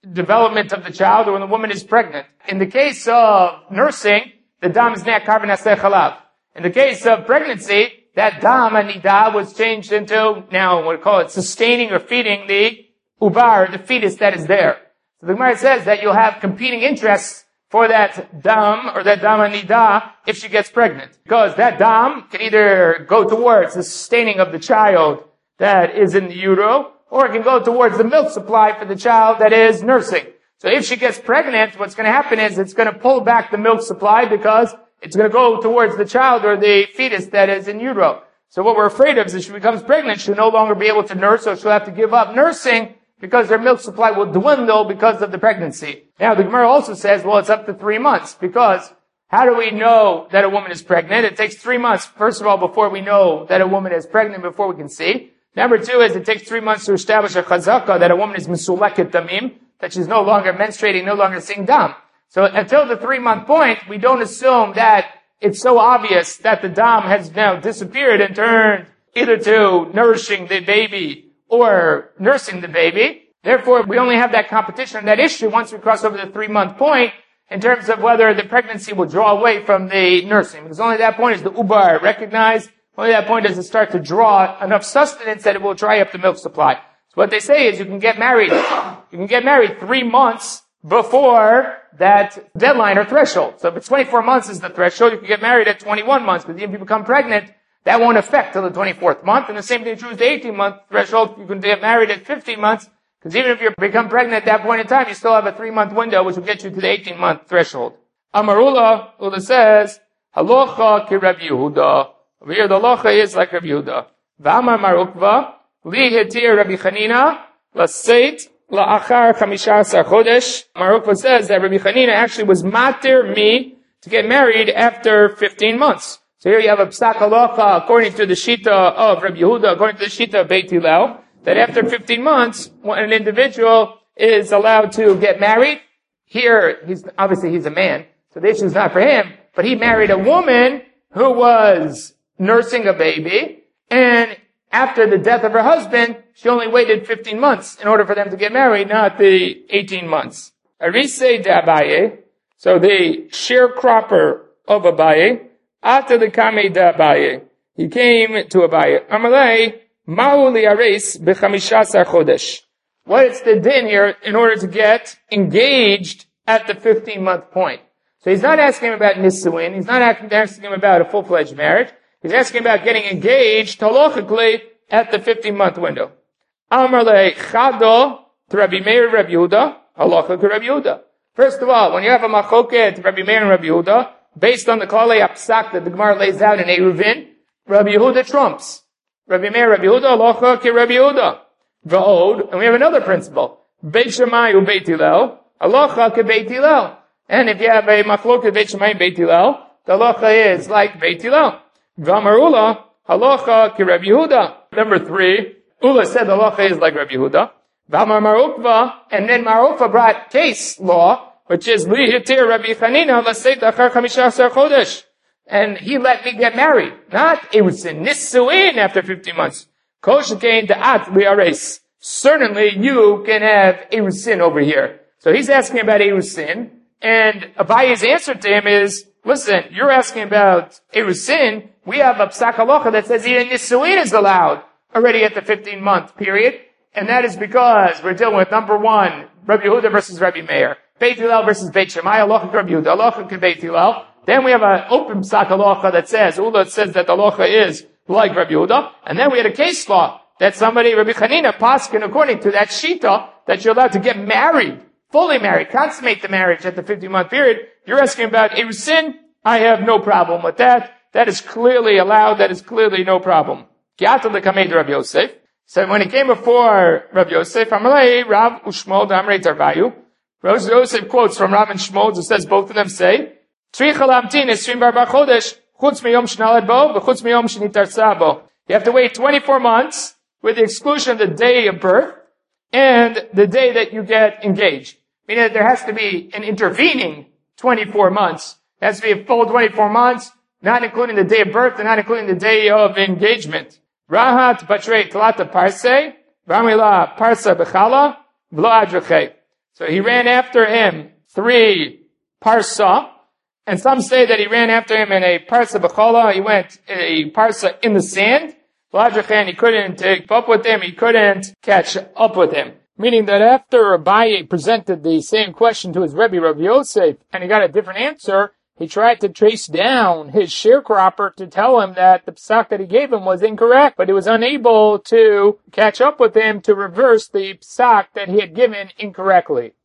S1: development of the child or when the woman is pregnant. In the case of nursing, the dam is ne'akar v'naseh chalav. In the case of pregnancy, that dam anida was changed into, now we call it sustaining or feeding the ubar, the fetus that is there. So the Gemara says that you'll have competing interests for that dam or that dam anida if she gets pregnant. Because that dam can either go towards the sustaining of the child that is in the utero, or it can go towards the milk supply for the child that is nursing. So if she gets pregnant, what's going to happen is it's going to pull back the milk supply because it's going to go towards the child or the fetus that is in utero. So what we're afraid of is if she becomes pregnant, she'll no longer be able to nurse, so she'll have to give up nursing because their milk supply will dwindle because of the pregnancy. Now, the Gemara also says, well, it's up to three months because how do we know that a woman is pregnant? It takes three months, first of all, before we know that a woman is pregnant, before we can see. Number two is it takes three months to establish a chazaka that a woman is misuleket damim, that she's no longer menstruating, no longer seeing dam. So until the three-month point, we don't assume that it's so obvious that the dam has now disappeared and turned either to nourishing the baby or nursing the baby. Therefore, we only have that competition, that issue once we cross over the three-month point in terms of whether the pregnancy will draw away from the nursing. Because only at that point is the ubar recognized. Only at that point does it start to draw enough sustenance that it will dry up the milk supply. So what they say is you can get married, you can get married three months before that deadline or threshold. So if it's twenty-four months is the threshold, you can get married at twenty-one months. But if you become pregnant, that won't affect till the twenty-fourth month. And the same thing is true with the eighteen-month threshold. You can get married at fifteen months. Because even if you become pregnant at that point in time, you still have a three-month window, which will get you to the eighteen-month threshold. Amarula, Ula says, Halocha ki Rabbi Yehuda. Over here, the halacha is like Rabbi Yehuda. V'amar marukva, li hetir Rabbi Chanina, laseit, la'achar chamisha asar chodesh. Marukva says that Rabbi Chanina actually was matir me to get married after fifteen months. So here you have a psak halacha according to the shita of Rabbi Yehuda, according to the shita of Beit Hillel, that after fifteen months, when an individual is allowed to get married, here, he's, obviously he's a man, so the issue is not for him, but he married a woman who was nursing a baby, and after the death of her husband, she only waited fifteen months in order for them to get married, not the eighteen months. Arise de Abaye, so the sharecropper of Abaye, after the Kame de Abaye, he came to Abaye. Amalei, Ma'u li'ares b'chamisha chodesh. What is the din here in order to get engaged at the fifteen-month point? So he's not asking him about nisuin. He's not asking him about a full-fledged marriage. He's asking about getting engaged halachically at the fifteen-month window. Amar le chado to Rabbi Meir Rabbi Yehuda, halacha to Rabbi Yehuda. First of all, when you have a machoket Rabbi Meir and Rabbi Yehuda, based on the klalei apsak that the Gemara lays out in Eruvin, Rabbi Yehuda trumps. Rabbi Meir Rabbi Yehuda, halacha ki Rabbi Yehuda. V'od, and we have another principle. Beit Shammai u Beit Hillel, halacha ki Beit Hillel. And if you have a machloket Beit Shammai and Beit Hillel, the halacha is like Beit Hillel. V'amarula, halacha ki Rabbi Yehuda. Number three, Ula said the halacha is like Rabbi Yehuda. V'amar Marukva, and then Marukva brought case law, which is li hitir Rabbi Chanina l'seit achar chamisha asar chodesh. And he let me get married. Not, it was in nisuin after fifteen months. Kol shekein da'at li'ares. Certainly you can have erusin over here. So he's asking about erusin, and Abaye's answer to him is, listen, you're asking about erusin. We have a psak halacha that says even nisuin is allowed already at the fifteen-month period. And that is because we're dealing with, number one, Rabbi Yehuda versus Rabbi Meir. Beit Hillel versus Beit Shammai. Halacha Rabbi Yehuda. Halacha to Beit Hillel. Then we have an open psak halacha that says, Ula says that the halacha is like Rabbi Yehuda. And then we had a case law that somebody, Rabbi Chanina, paskin according to that shita, that you're allowed to get married, fully married, consummate the marriage at the fifteen-month period. You're asking about erusin. I have no problem with that. That is clearly allowed. That is clearly no problem. Ki'ata l'kamei de Rabbi Yosef. So when he came before Rabbi Yosef, Amalei, Rav Ushmol Damrei Tarvayu. Rabbi Yosef quotes from Rav and Shmol, who says both of them say, you have to wait twenty-four months with the exclusion of the day of birth and the day that you get engaged. Meaning that there has to be an intervening twenty-four months. It has to be a full twenty-four months, not including the day of birth and not including the day of engagement. Rahat Batre Tlata Parse, Ramila Parsa Bechala, Vlo Adrche. So he ran after him three parsa, and some say that he ran after him in a parsa b'chola. He went a parsa in the sand. He couldn't keep up with him. He couldn't catch up with him. Meaning that after Abaye presented the same question to his Rebbe, Rav Yosef, and he got a different answer, he tried to trace down his sharecropper to tell him that the psak that he gave him was incorrect, but he was unable to catch up with him to reverse the psak that he had given incorrectly.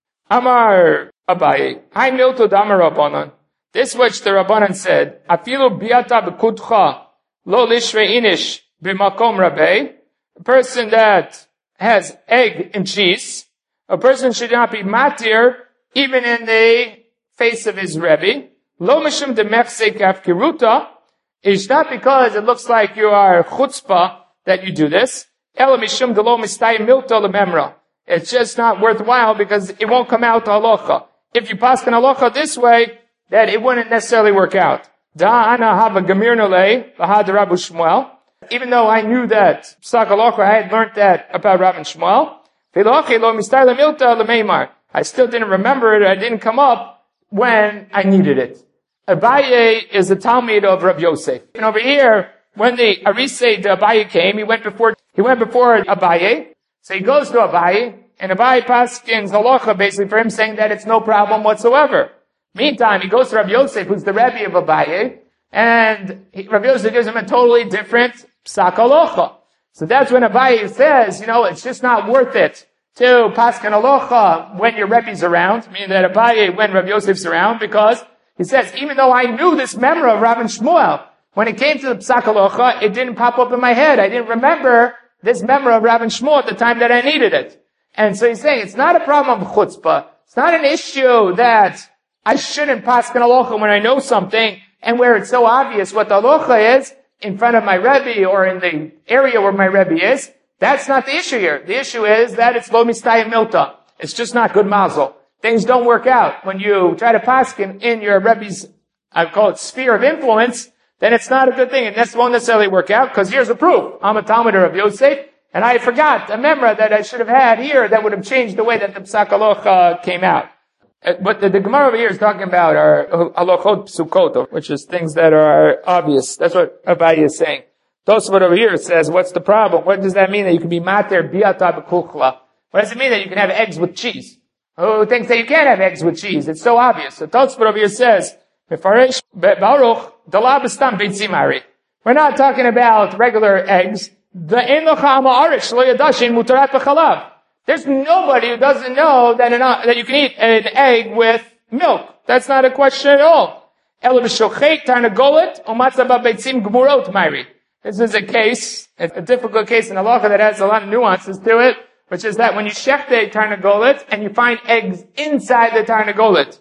S1: Amar Abaye, Hai milto damar Rabbanan. This which the Rabbanan said, Afilu biata b'kutcha lo lishre inish b'makom rabbe. A person that has egg and cheese, a person should not be matir even in the face of his Rebbe. Lo mishum demechse kafkiruta. It's not because it looks like you are chutzpah that you do this. Ela mishum de lo mistayim milta lememra. It's just not worthwhile because it won't come out to halacha. If you pass an halacha this way, that it wouldn't necessarily work out. Da ana hava gamir nolei v'had Rabbi Shmuel. Even though I knew that psak halacha, I had learned that about Rabbi Shmuel. V'lochi lo mistayim milta lemeimar. I still didn't remember it. I didn't come up when I needed it. Abaye is a Talmud of Rav Yosef. And over here, when the Arisei de Abaye came, he went before, he went before Abaye. So he goes to Abaye, and Abaye paskins halacha basically for him saying that it's no problem whatsoever. Meantime, he goes to Rav Yosef, who's the Rebbe of Abaye, and he, Rav Yosef gives him a totally different psak halacha. So that's when Abaye says, you know, it's just not worth it to paskin halacha when your Rebbe's around, meaning that Abaye when Rav Yosef's around, because he says, even though I knew this memra of Rabbi Shmuel, when it came to the psak halacha, it didn't pop up in my head. I didn't remember this memra of Rabbi Shmuel at the time that I needed it. And so he's saying, it's not a problem of chutzpah. It's not an issue that I shouldn't paskin halacha when I know something, and where it's so obvious what the halacha is in front of my Rebbe or in the area where my Rebbe is. That's not the issue here. The issue is that it's lo mistayim milta. It's just not good mazel. Things don't work out. When you try to paskin in your Rebbe's, I call it sphere of influence, then it's not a good thing. And this won't necessarily work out, because here's the proof. I'm a Talmud of Yosef, and I forgot a memra that I should have had here that would have changed the way that the psak halacha came out. But the, the Gemara over here is talking about are halachot psukot, which is things that are obvious. That's what Abaye is saying. Tosfot over here says, what's the problem? What does that mean that you can be mater biata b'kuchla? What does it mean that you can have eggs with cheese? Who thinks that you can't have eggs with cheese? It's so obvious. So Tosfot over here says, Mefaresh Baruch dalab b'stam beitzimari. We're not talking about regular eggs. The enocha ama'arish lo yadashin mutarat b'chalav. There's nobody who doesn't know that an, that you can eat an egg with milk. That's not a question at all. Ela b'shochet tarnagolet u'matzah b'beitzim gmurot ma'iri. This is a case, a difficult case in halacha that has a lot of nuances to it, which is that when you shecht a tarnagolet and you find eggs inside the tarnagolet,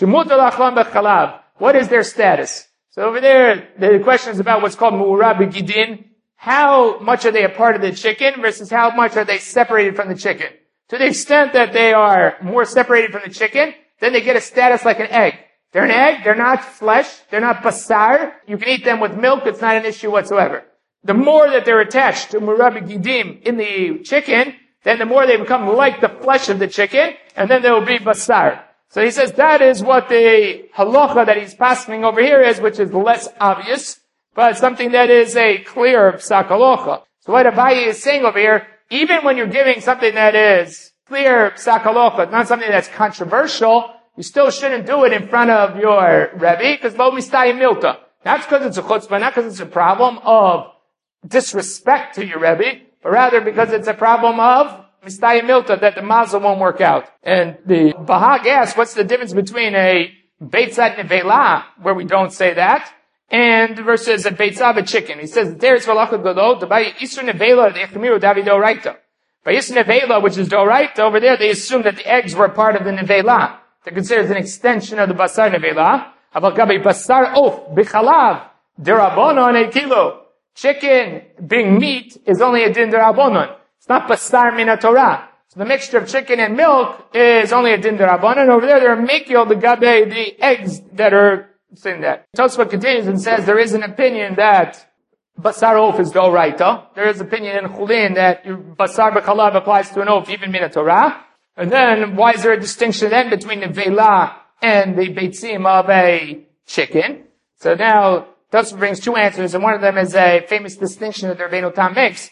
S1: what is their status? So over there, the question is about what's called mu'urah b'gidin. How much are they a part of the chicken versus how much are they separated from the chicken? To the extent that they are more separated from the chicken, then they get a status like an egg. They're an egg, they're not flesh, they're not basar. You can eat them with milk, it's not an issue whatsoever. The more that they're attached to murabi gidim in the chicken, then the more they become like the flesh of the chicken, and then there will be basar. So he says that is what the halacha that he's passing over here is, which is less obvious, but something that is a clear psak halacha. So what Abaye is saying over here, even when you're giving something that is clear psak halacha, not something that's controversial, you still shouldn't do it in front of your Rebbe, because lo mistayim milta. Not because it's a chutzpah, not because it's a problem of disrespect to your Rebbe, but rather because it's a problem of mistayim milta, that the mazel won't work out. And the Bahag asks, what's the difference between a beitzat nevela, where we don't say that, and versus a beitzah of a chicken? He says, there is v'lachot gadol, by isur nevela, the echemiru david doraita. By isur nevela, which is doraita, over there they assume that the eggs were part of the nevela. They're considered an extension of the basar nevela. Aval gabi basar of bichalav derabonon a kilo. Chicken being meat is only a din derabonon. It's not basar min Torah. So the mixture of chicken and milk is only a din derabonon. Over there, they're mekil the gabe the eggs that are saying that. Tosfot continues and says there is an opinion that basar of is doraita. There is opinion in Chulin that basar b'chalav applies to an of even min Torah. And then, why is there a distinction then between the Vela and the Beitzim of a chicken? So now, Tosfos brings two answers, and one of them is a famous distinction that the Rabbeinu Tam makes.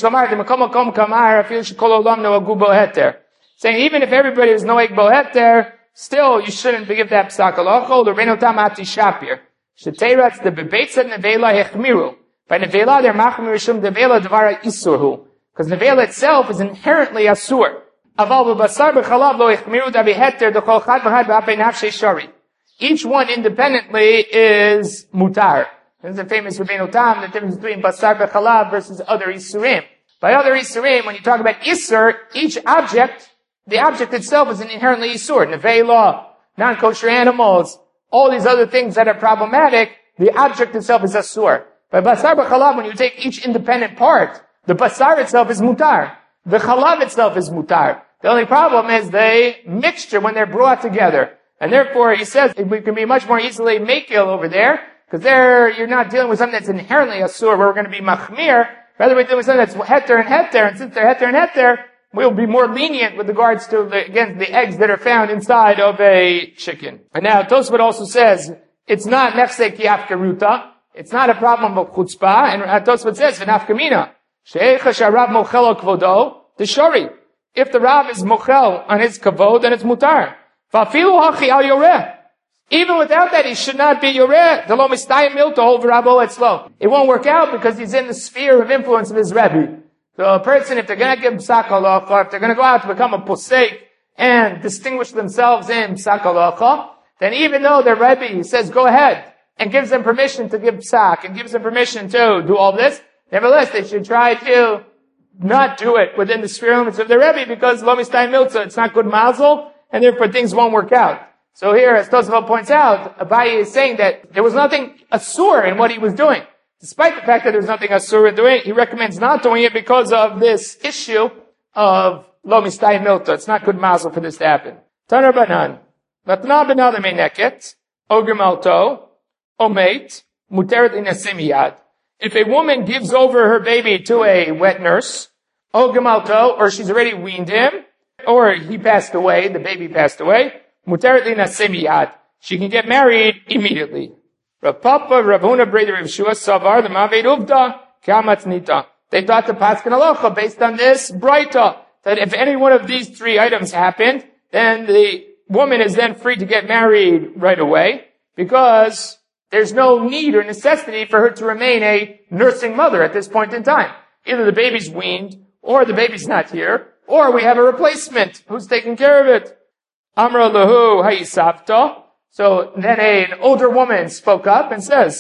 S1: Saying even if everybody is noeg boheter, still you shouldn't give that psak halacha. The Rabbeinu Tam ati shapir. Sheteiratz the bebeitza nevela hechmiru. By nevela they're machmir shum nevela devara isurhu. Because nevela itself is inherently asur. Aval b'basar b'chalav lo hechmiru da beheter d'chol chad v'chad b'apei nafshei shari. Each one independently is mutar. This is a famous Rabbeinu Tam, the difference between basar b'chalav versus other isurim. By other isurim, when you talk about isur, each object, the object itself is an inherently isur. Nevela, non-kosher animals, all these other things that are problematic, the object itself is asur. By basar b'chalav, when you take each independent part, the basar itself is mutar. The chalav itself is mutar. The only problem is the mixture when they're brought together. And therefore, he says, we can be much more easily makil over there, because there, you're not dealing with something that's inherently asur, where we're going to be machmir. Rather, we're dealing with something that's heter and heter, and since they're heter and heter, we'll be more lenient with regards to, the, again, the eggs that are found inside of a chicken. And now, Tosfot also says, it's not nefsek yafkeruta, it's not a problem of chutzpah, and Tosfot says, v'nafkamina, she'echa sha'rav mochel kvodo, the shori. If the Rav is mochel on his kavod, then it's mutar. Fa'afilu hachi al yoreh. Even without that, he should not be yoreh. Delo mistayim milto over rabo etzlo. It won't work out because he's in the sphere of influence of his Rebbe. So a person, if they're going to give psak halacha, if they're going to go out to become a posek and distinguish themselves in psak halacha, then even though their Rebbe says go ahead and gives them permission to give psak and gives them permission to do all this, nevertheless they should try to not do it within the sphere of influence of their Rebbe because lo mistayim milto, it's not good mazel, and therefore things won't work out. So here, as Tosfot points out, Abaye is saying that there was nothing asur in what he was doing. Despite the fact that there was nothing asur in doing it, he recommends not doing it because of this issue of lo mistayim milto. It's not good mazel for this to happen. Tanar banan. Latna benadam meineket, oger malto, omeit, muteret inasim yad. If a woman gives over her baby to a wet nurse, oger malto, or she's already weaned him, or he passed away, the baby passed away, muteret inasim yad. She can get married immediately. Rav Papa, Rav Huna, Breder, Rav Shua, Savar, the Maved Uvda, Kamatznita. They taught the Paskin Halacha based on this Braita, that if any one of these three items happened, then the woman is then free to get married right away, because there's no need or necessity for her to remain a nursing mother at this point in time. Either the baby's weaned, or the baby's not here, or we have a replacement who's taking care of it. Amra lahu hayisavta. So then a, an older woman spoke up and says,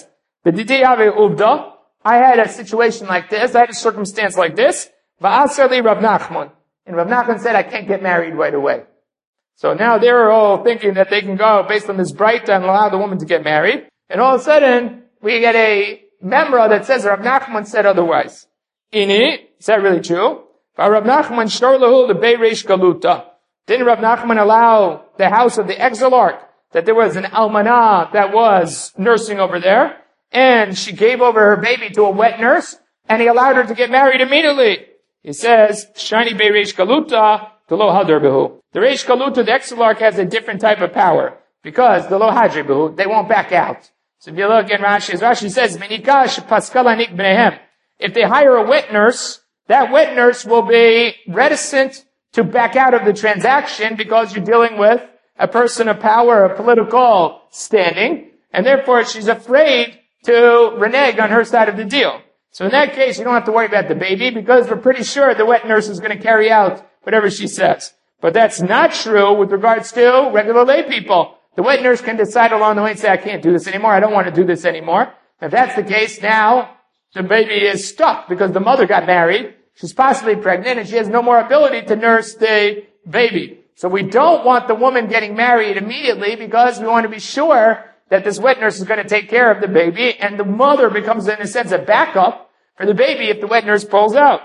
S1: I had a situation like this, I had a circumstance like this, va'asar li Rav Nachman. And Rav Nachman said, I can't get married right away. So now they're all thinking that they can go based on this Braita and allow the woman to get married. And all of a sudden, we get a memra that says Rav Nachman said otherwise. Ini, is that really true? Rav Nachman shor lahu lebei reish galuta. Didn't Rav Nachman allow the house of the exilarch that there was an almanah that was nursing over there, and she gave over her baby to a wet nurse, and he allowed her to get married immediately. He says, Shani be reish galuta, to lo hadar behu. The reish galuta, the exilarch, has a different type of power, because the lo hadar behu, they won't back out. So if you look in Rashi, as Rashi says, Menikash paskalanik bnehem. If they hire a wet nurse, that wet nurse will be reticent to back out of the transaction because you're dealing with a person of power, a political standing, and therefore she's afraid to renege on her side of the deal. So in that case, you don't have to worry about the baby because we're pretty sure the wet nurse is going to carry out whatever she says. But that's not true with regards to regular lay people. The wet nurse can decide along the way and say, I can't do this anymore, I don't want to do this anymore. If that's the case, now the baby is stuck because the mother got married, she's possibly pregnant, and she has no more ability to nurse the baby. So we don't want the woman getting married immediately because we want to be sure that this wet nurse is going to take care of the baby, and the mother becomes, in a sense, a backup for the baby if the wet nurse pulls out.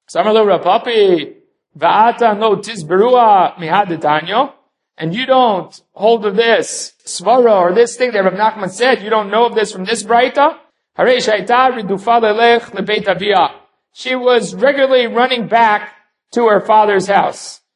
S1: And you don't hold of this svara or this thing that Rav Nachman said, you don't know of this from this Braita? She was regularly running back to her father's house.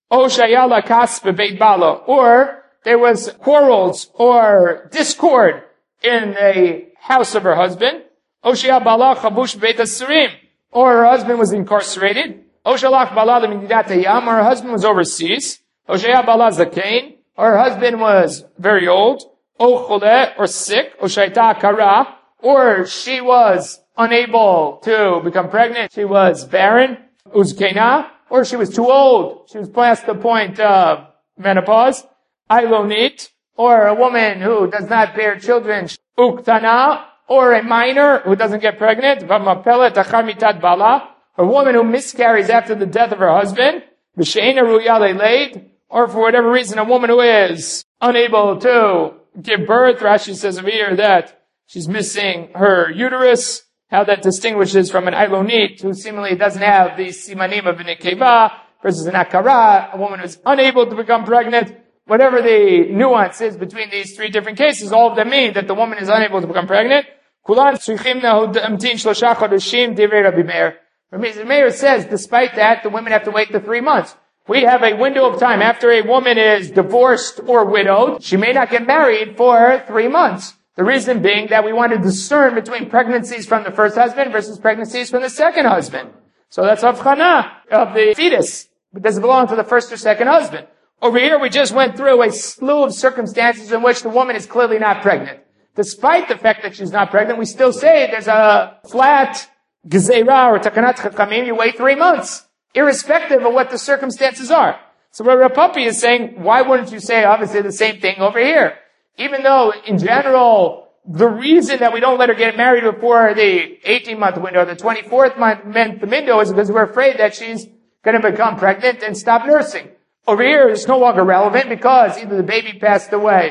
S1: O shayala kas bebeit bala, or there was quarrels or discord in the house of her husband. O shayala bala chabush beit asurim, or her husband was incarcerated. O shalach bala lemidat hayam, or her husband was overseas. O shayala bala zakein, or her husband was very old. O chole, or sick. O shaita kara, or she was unable to become pregnant. She was barren. Uzkena, or she was too old. She was past the point of menopause. Ailonit, or a woman who does not bear children. Uktana, or a minor who doesn't get pregnant. Vamapelet achar mitat bala, a woman who miscarries after the death of her husband. V'she'ena ruya leid, or for whatever reason, a woman who is unable to give birth. Rashi says over here that she's missing her uterus. How that distinguishes from an Ailonit, who seemingly doesn't have the simanim of an Nekeva, versus an Akara, a woman who's unable to become pregnant. Whatever the nuance is between these three different cases, all of them mean that the woman is unable to become pregnant. Kulan tzrichim amtin shlosha chodeshim divrei Rabbi Meir. Rabbi Meir says, despite that, the women have to wait the three months. We have a window of time after a woman is divorced or widowed. She may not get married for three months. The reason being that we want to discern between pregnancies from the first husband versus pregnancies from the second husband. So that's Avchana of the fetus. But does it belong to the first or second husband? Over here we just went through a slew of circumstances in which the woman is clearly not pregnant. Despite the fact that she's not pregnant, we still say there's a flat Gezeira or Takanat Chachamim, you wait three months, irrespective of what the circumstances are. So Rav Papi is saying, why wouldn't you say obviously the same thing over here? Even though, in general, the reason that we don't let her get married before the eighteen-month window, the twenty-fourth month window, is because we're afraid that she's going to become pregnant and stop nursing. Over here, it's no longer relevant because either the baby passed away,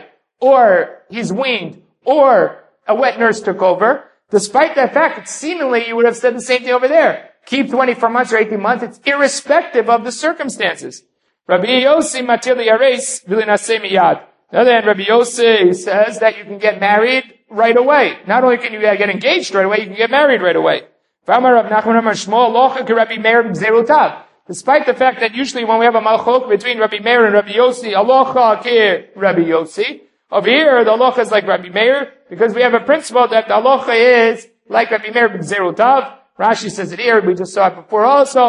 S1: or he's weaned, or a wet nurse took over. Despite that fact, seemingly you would have said the same thing over there. Keep twenty-four months or eighteen months, it's irrespective of the circumstances. Rabbi Yossi matir liyareis v'linaseh miyad. On the other hand, Rabbi Yossi says that you can get married right away. Not only can you get engaged right away, you can get married right away. Despite the fact that usually when we have a malchok between Rabbi Meir and Rabbi Yossi, alocha ke Rabbi Yossi. Over here, the alocha is like Rabbi Meir, because we have a principle that the alocha is like Rabbi Meir b'gzerutav. Rashi says it here, we just saw it before also.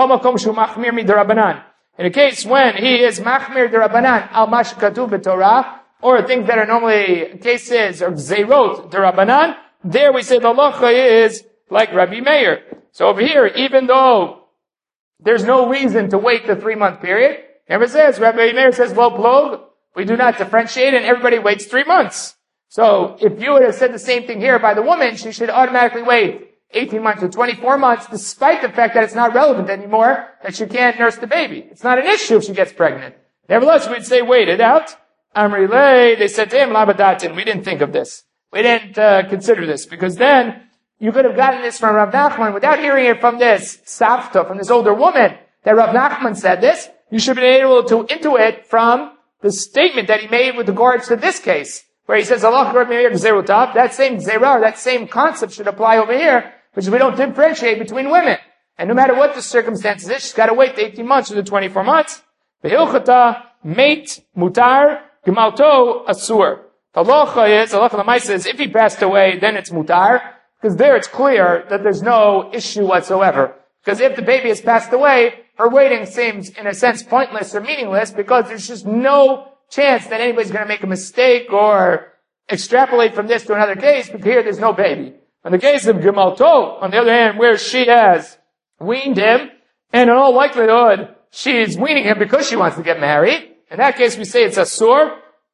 S1: In a case when he is machmir derabanan al mash katuv b'torah, or things that are normally cases of zerot derabanan, there we say the halacha is like Rabbi Meir. So over here, even though there's no reason to wait the three-month period, never says, Rabbi Meir says, lo plog, we do not differentiate, and everybody waits three months. So if you would have said the same thing here by the woman, she should automatically wait eighteen months or twenty-four months, despite the fact that it's not relevant anymore, that she can't nurse the baby. It's not an issue if she gets pregnant. Nevertheless, we'd say, wait it out. Amrilei, they said to him, labadatin, we didn't think of this. We didn't uh, consider this, because then you could have gotten this from Rav Nachman without hearing it from this Savta, from this older woman, that Rav Nachman said this. You should be able to intuit from the statement that he made with regards to this case, where he says, Allah Gzerutav, that same Gzerah, that same concept should apply over here, because we don't differentiate between women. And no matter what the circumstances is, she's got to wait the eighteen months or the twenty-four months. V'hilchata, mate, mutar, gemalto, asur. The halacha is, halacha l'maisa is, if he passed away, then it's mutar, because there it's clear that there's no issue whatsoever. Because if the baby has passed away, her waiting seems, in a sense, pointless or meaningless, because there's just no chance that anybody's going to make a mistake or extrapolate from this to another case, because here there's no baby. In the case of Gemalto, on the other hand, where she has weaned him, and in all likelihood, she's weaning him because she wants to get married, in that case we say it's asur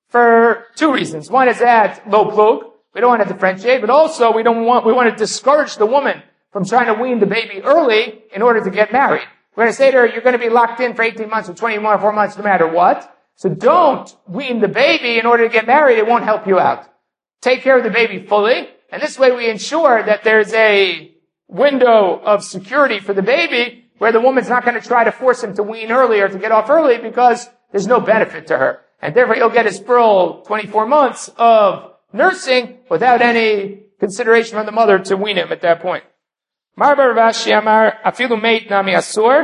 S1: for two reasons. One is that lo plug, we don't want to differentiate, but also we don't want, we want to discourage the woman from trying to wean the baby early in order to get married. We're going to say to her, you're going to be locked in for eighteen months or twenty-four months no matter what. So don't wean the baby in order to get married. It won't help you out. Take care of the baby fully. And this way we ensure that there's a window of security for the baby where the woman's not going to try to force him to wean early or to get off early because there's no benefit to her. And therefore he'll get his full twenty-four months of nursing without any consideration from the mother to wean him at that point. Marbar Rashi Amar Afilu Meit Nami Asur.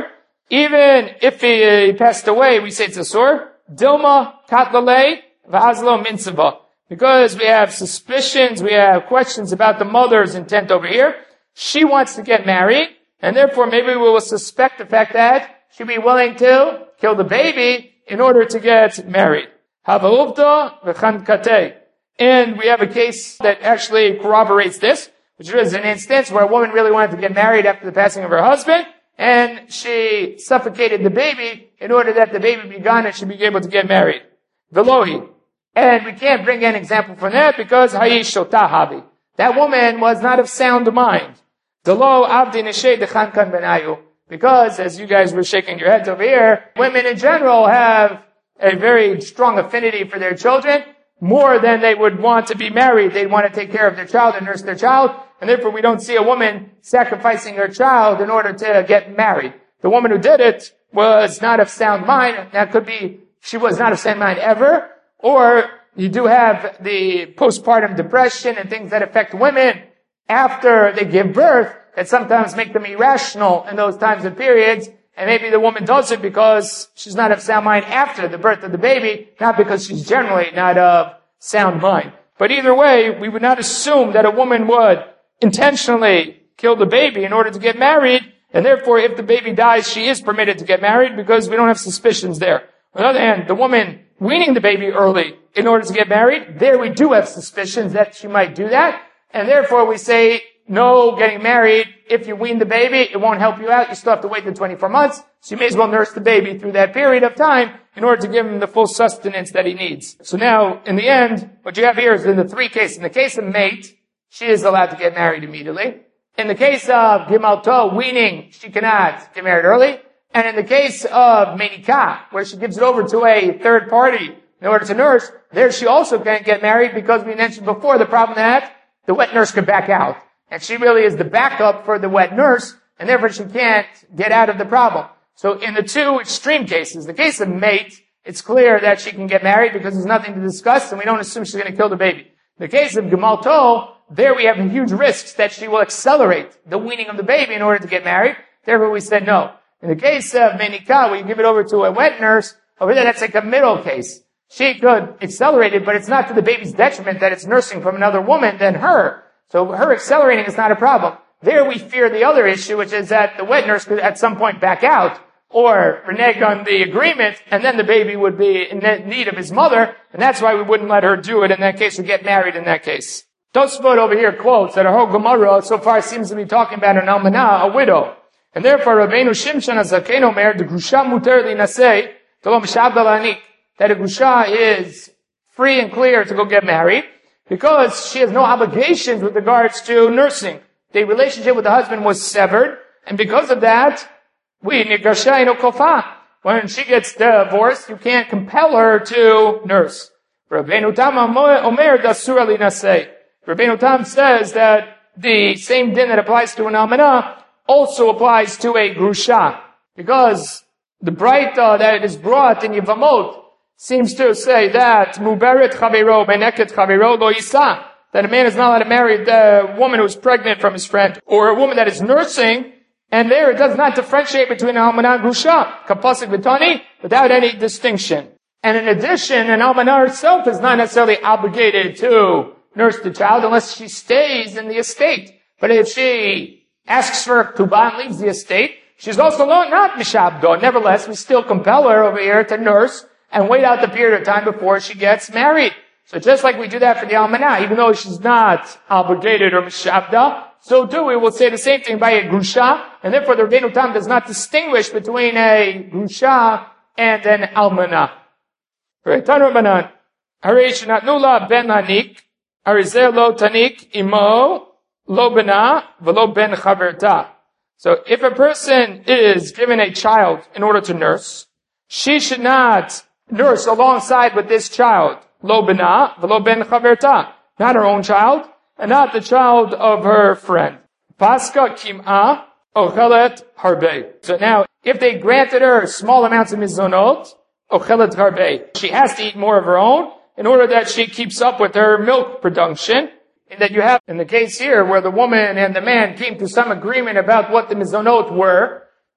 S1: Even if he, he passed away, we say it's asur. Dilma katlale v'azlo mitzvah. Because we have suspicions, we have questions about the mother's intent over here. She wants to get married, and therefore maybe we will suspect the fact that she'd be willing to kill the baby in order to get married. Hava'uvda v'chankate. And we have a case that actually corroborates this, which is an instance where a woman really wanted to get married after the passing of her husband, and she suffocated the baby in order that the baby be gone and she be able to get married. Velohi. And we can't bring an example from that because ha'ish shotahavi. That woman was not of sound mind. Delo avdi neshe dechankan benayu. Because, as you guys were shaking your heads over here, women in general have a very strong affinity for their children, more than they would want to be married. They'd want to take care of their child and nurse their child, and therefore we don't see a woman sacrificing her child in order to get married. The woman who did it was not of sound mind. That could be she was not of sound mind ever, or you do have the postpartum depression and things that affect women after they give birth that sometimes make them irrational in those times and periods. And maybe the woman does it because she's not of sound mind after the birth of the baby, not because she's generally not of sound mind. But either way, we would not assume that a woman would intentionally kill the baby in order to get married, and therefore if the baby dies, she is permitted to get married because we don't have suspicions there. On the other hand, the woman weaning the baby early in order to get married, there we do have suspicions that she might do that, and therefore we say, no getting married. If you wean the baby, it won't help you out. You still have to wait the twenty-four months. So you may as well nurse the baby through that period of time in order to give him the full sustenance that he needs. So now, in the end, what you have here is in the three cases. In the case of mate, she is allowed to get married immediately. In the case of gimalto, weaning, she cannot get married early. And in the case of menikah, where she gives it over to a third party in order to nurse, there she also can't get married because we mentioned before the problem that the wet nurse could back out. And she really is the backup for the wet nurse, and therefore she can't get out of the problem. So in the two extreme cases, the case of mate, it's clear that she can get married because there's nothing to discuss, and we don't assume she's going to kill the baby. The case of gemalto, there we have huge risks that she will accelerate the weaning of the baby in order to get married. Therefore we said no. In the case of menikah, where you give it over to a wet nurse, over there that's like a middle case. She could accelerate it, but it's not to the baby's detriment that it's nursing from another woman than her. So her accelerating is not a problem. There we fear the other issue, which is that the wet nurse could at some point back out or renege on the agreement, and then the baby would be in need of his mother, and that's why we wouldn't let her do it in that case or get married in that case. Tosfot over here quotes that our whole Gemara so far seems to be talking about an almanah, a widow. And therefore, Rabbeinu Shimshon HaZaken Omer, the grusha muter linaseh, tolo mishabda la'anik, that a grusha is free and clear to go get married, because she has no obligations with regards to nursing. The relationship with the husband was severed, and because of that, we nigasha ino kofa. When she gets divorced, you can't compel her to nurse. Rabbeinu Tam Omer dasura linaseh. Rabbeinu Tam says that the same din that applies to an almanah also applies to a grusha, because the braita that is brought in Yevamot seems to say that muberet chavero beneket chavero lo yisa, that a man is not allowed to marry the woman who is pregnant from his friend, or a woman that is nursing, and there it does not differentiate between almanah and grusha, kapasik v'tani, without any distinction. And in addition, an almanah herself is not necessarily obligated to nurse the child unless she stays in the estate. But if she asks for tuba and leaves the estate, she's also not mishabdo. Nevertheless, we still compel her over here to nurse and wait out the period of time before she gets married. So just like we do that for the almanah, even though she's not obligated or mishabda, so too we will say the same thing by a grusha, and therefore the Rabbeinu Tam does not distinguish between a grusha and an almanah. Right, Tanu Banan. Harish natnula ben anik, arizel lo tanik imo, lo bena, velo ben chaverta. So if a person is given a child in order to nurse, she should not nurse alongside with this child. Lo bena, velo ben chaverta. Not her own child, and not the child of her friend. Paska kim'ah, ochelet harbe. So now, if they granted her small amounts of mizonot, ochelet harbe, she has to eat more of her own in order that she keeps up with her milk production. And that you have, in the case here, where the woman and the man came to some agreement about what the mizonot were,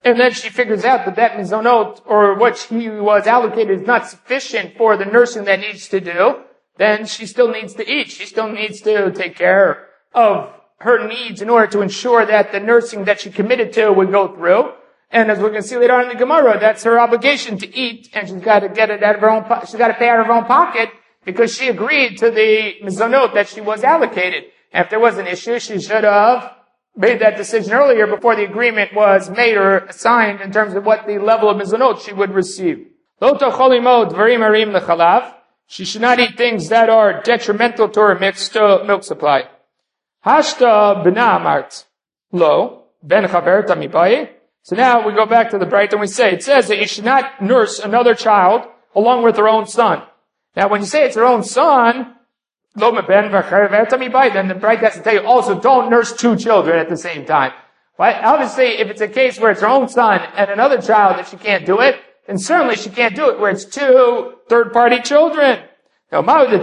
S1: and then she figures out that that mizonot, or what she was allocated, is not sufficient for the nursing that needs to do, then she still needs to eat. She still needs to take care of her needs in order to ensure that the nursing that she committed to would go through. And as we're going to see later on in the Gemara, that's her obligation to eat, and she's got to get it out of her own, po- she's got to pay out of her own pocket, because she agreed to the mizonot that she was allocated. And if there was an issue, she should have made that decision earlier before the agreement was made or assigned in terms of what the level of mizonot she would receive. Lo tochol imo dvarim harim lechalav. She should not eat things that are detrimental to her mixed uh, milk supply. Hashta b'na amart lo ben chaver tamibaye. So now we go back to the bright and we say, it says that you should not nurse another child along with her own son. Now when you say it's her own son, lo ben chaver tamibaye, then the bright has to tell you also don't nurse two children at the same time. Right? Obviously, if it's a case where it's her own son and another child that she can't do it, then certainly she can't do it where it's two third-party children. No,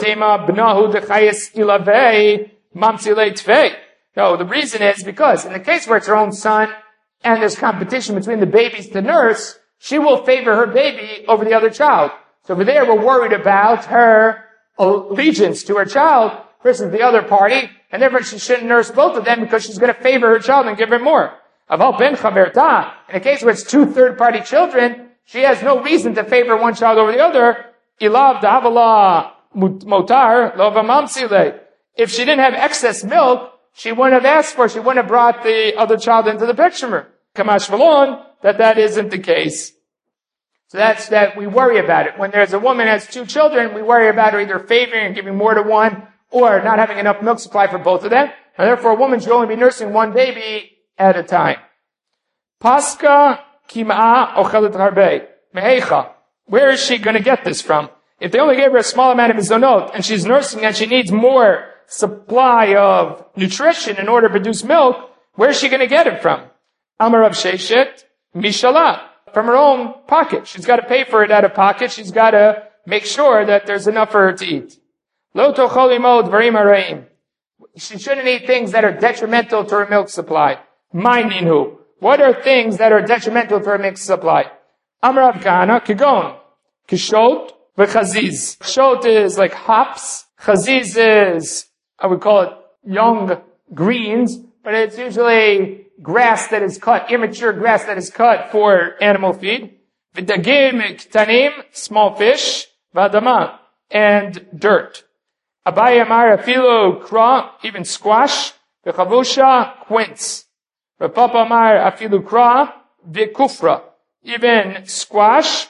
S1: the reason is because in the case where it's her own son and there's competition between the babies to nurse, she will favor her baby over the other child. So over there we're worried about her allegiance to her child versus the other party, and therefore she shouldn't nurse both of them because she's going to favor her child and give her more. Aval ben chaverta, in a case where it's two third-party children, she has no reason to favor one child over the other. Ilav da'avala motar lo v'mamsile. If she didn't have excess milk, she wouldn't have asked for, she wouldn't have brought the other child into the picture. Kamash v'lon, that that isn't the case. So that's that we worry about it. When there's a woman who has two children, we worry about her either favoring and giving more to one, or not having enough milk supply for both of them. And therefore a woman should only be nursing one baby at a time. Pascha Kim'a ochelet harbe. Mehecha. Where is she going to get this from? If they only gave her a small amount of mizonot, and she's nursing and she needs more supply of nutrition in order to produce milk, where is she going to get it from? Amar Rav Sheshet, Mishalah. From her own pocket. She's got to pay for it out of pocket. She's got to make sure that there's enough for her to eat. Lo tochol imo dvarim hareim. She shouldn't eat things that are detrimental to her milk supply. Ma'ininu. What are things that are detrimental to her milk supply? Amar Rav Kahana, kigon, kishot v'chaziz. Kishot is like hops. Chaziz is, I would call it young greens, but it's usually grass that is cut, immature grass that is cut for animal feed. V'dagim ktanim, small fish. V'adama, and dirt. Abaye amar afilu kra, even squash. V'chavusha, quince. Rav Papa amar afilu kra, v'kufra. Even squash,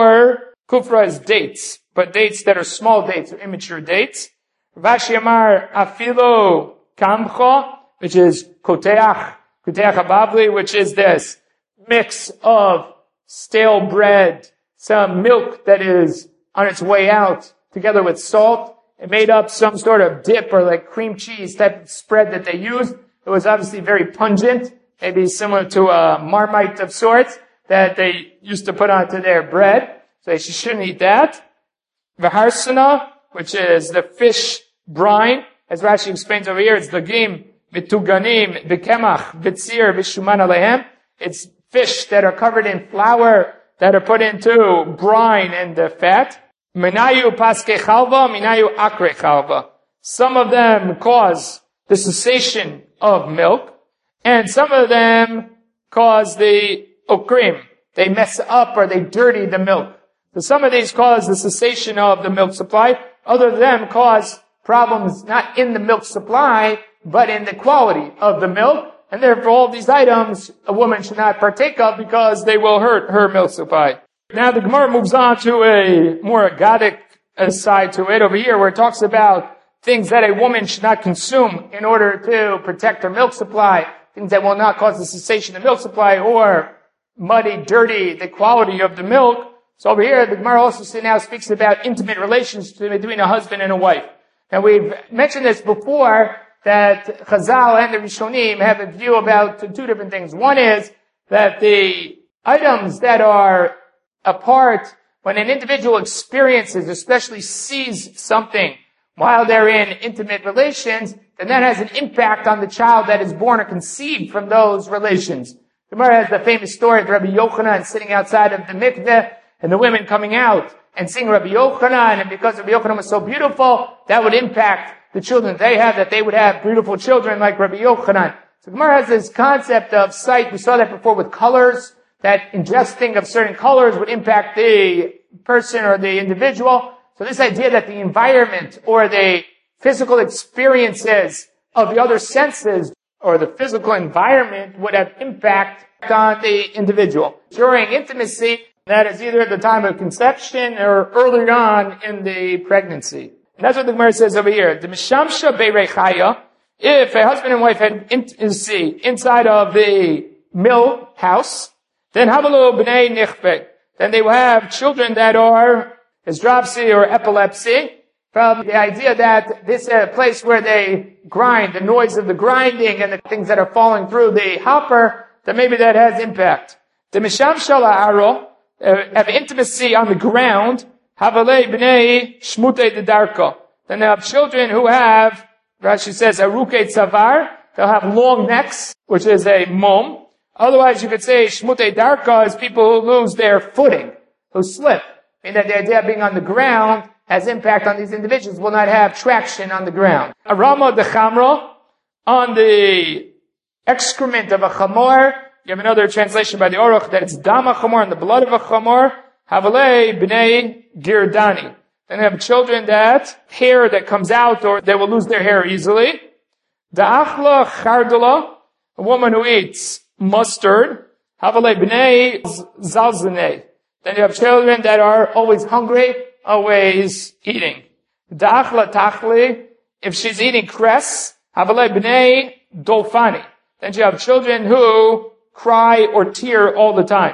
S1: or kufra is dates, but dates that are small dates or immature dates. Rav Ashi amar afilu kamcha, which is koteach, koteach habavli, which is this mix of stale bread, some milk that is on its way out, together with salt. It made up some sort of dip or like cream cheese type of spread that they used. It was obviously very pungent, maybe similar to a Marmite of sorts that they used to put onto their bread. So she shouldn't eat that. Vaharsana, which is the fish brine, as Rashi explains over here, it's dagim, v'tuganim, v'kemach, v'tzir, v'shuman alehem. It's fish that are covered in flour that are put into brine and the fat. Minayu paske chalva, minayu akre chalva. Some of them cause the cessation of milk, and some of them cause the okrim. They mess up or they dirty the milk. So some of these cause the cessation of the milk supply. Other of them cause problems not in the milk supply, but in the quality of the milk. And therefore all these items a woman should not partake of because they will hurt her milk supply. Now the Gemara moves on to a more agadic side to it over here, where it talks about things that a woman should not consume in order to protect her milk supply, things that will not cause the cessation of milk supply or muddy, dirty the quality of the milk. So over here the Gemara also now speaks about intimate relations between a husband and a wife. Now we've mentioned this before, that Chazal and the Rishonim have a view about two different things. One is that the items that are apart, when an individual experiences, especially sees something while they're in intimate relations, then that has an impact on the child that is born or conceived from those relations. Gemara has the famous story of Rabbi Yochanan sitting outside of the mikveh, and the women coming out and seeing Rabbi Yochanan, and because Rabbi Yochanan was so beautiful, that would impact the children they have, that they would have beautiful children like Rabbi Yochanan. So Gemara has this concept of sight. We saw that before with colors, that ingesting of certain colors would impact the person or the individual. So this idea that the environment or the physical experiences of the other senses or the physical environment would have impact on the individual. During intimacy, that is either at the time of conception or earlier on in the pregnancy. And that's what the Gemara says over here. The Mishamsha Beirechaya, if a husband and wife had intimacy inside of the mill house, then Havalu B'nei Nichbe, then they will have children that are dropsy or epilepsy, from the idea that this is a place where they grind, the noise of the grinding and the things that are falling through the hopper, that maybe that has impact. The Misham Shala'aro, have intimacy on the ground, Havalei B'nei Shmutei Dedarko. Then they have children who have, Rashi says, Arukei Tzavar, they'll have long necks, which is a mom. Otherwise, you could say Shmutei Darka is people who lose their footing, who slip. And that the idea of being on the ground has impact on these individuals, will not have traction on the ground. Arama de Chamra, on the excrement of a chamor. You have another translation by the Aruch that it's Dama Chamor, and the blood of a chamor. Havalei B'nei Girdani. Then they have children that, hair that comes out, or they will lose their hair easily. Da'achla Chardala, a woman who eats mustard. Havalei B'nei Zalzanei. Then you have children that are always hungry, always eating. Da'achla Tachli, if she's eating cress, Havalei B'nei Dolfani. Then you have children who cry or tear all the time.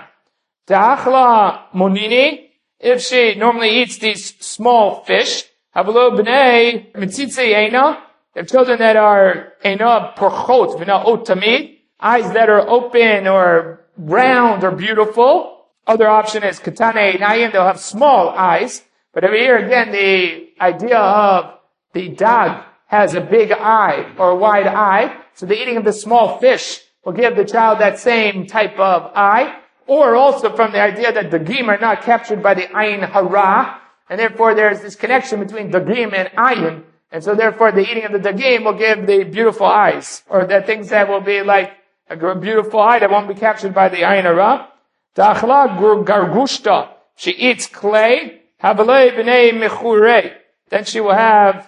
S1: Da'achla Monini, if she normally eats these small fish, Havalei B'nei Mitzitzi Eina, they have children that are Eina Porchot V'na Otamid, eyes that are open or round or beautiful. Other option is Katane Einayim, they'll have small eyes. But over here again, the idea of the dog has a big eye or a wide eye, so the eating of the small fish will give the child that same type of eye. Or also from the idea that dagim are not captured by the ayin hara, and therefore there's this connection between dagim and ayin, and so therefore the eating of the dagim will give the beautiful eyes, or the things that will be like a beautiful eye that won't be captured by the ayin hara. Da'achla gargushta, she eats clay. Havalei b'nei mechure, then she will have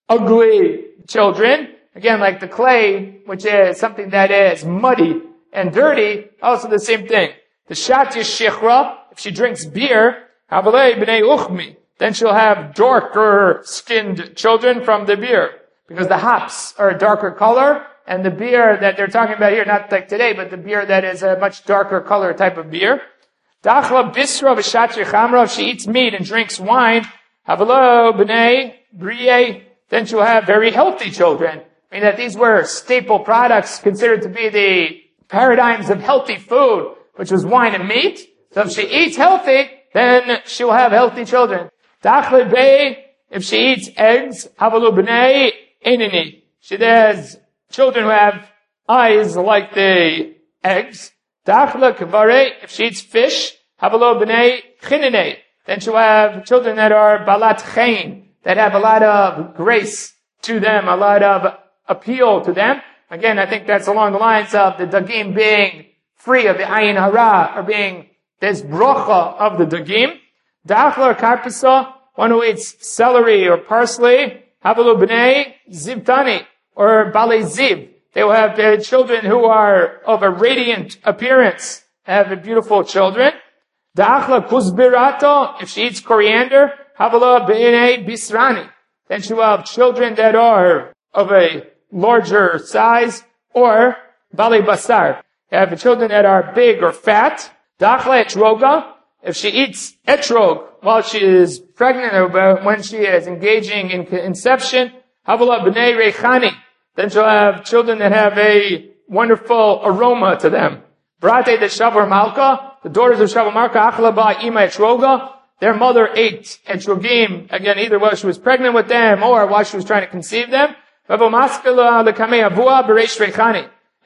S1: ugly children. Again, like the clay, which is something that is muddy and dirty, also the same thing. The shatya shichra, if she drinks beer, Havalei b'nei uchmi, then she'll have darker skinned children from the beer. Because the hops are a darker color, and the beer that they're talking about here, not like today, but the beer that is a much darker color type of beer. Dachla bisra v'shatya chamra, if she eats meat and drinks wine, Havalo b'nei brie, then she'll have very healthy children. I mean that these were staple products considered to be the paradigms of healthy food, which was wine and meat. So if she eats healthy, then she will have healthy children. Dachla bei, if she eats eggs, Havalo b'nei enini, she has children who have eyes like the eggs. Dachla kavare, if she eats fish, Havalo b'nei chinene, then she'll have children that are balat chayin, that have a lot of grace to them, a lot of appeal to them. Again, I think that's along the lines of the dagim being free of the ayin hara, or being this brocha of the dagim. Dachla karpasa, one who eats celery or parsley, Havalo b'nei zivtani, or balei ziv. They will have uh, children who are of a radiant appearance, have beautiful children. Da'achla kuzbirato, if she eats coriander, havala b'nei bisrani. Then she will have children that are of a larger size, or balei basar. They have children that are big or fat. Da'achla etroga, if she eats etrog while she is pregnant or when she is engaging in conception, havala b'nei reichani. Then she'll have children that have a wonderful aroma to them. Brate de Shavar Malka, the daughters of Shavar Malka, Achla ba ima etroga, their mother ate etrogim, again, either while she was pregnant with them or while she was trying to conceive them. And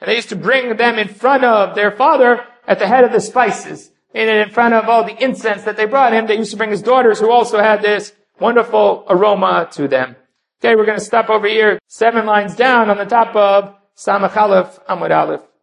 S1: And they used to bring them in front of their father at the head of the spices. And in front of all the incense that they brought him, they used to bring his daughters who also had this wonderful aroma to them. Okay, we're going to stop over here, seven lines down on the top of Samach Aleph Amud Aleph.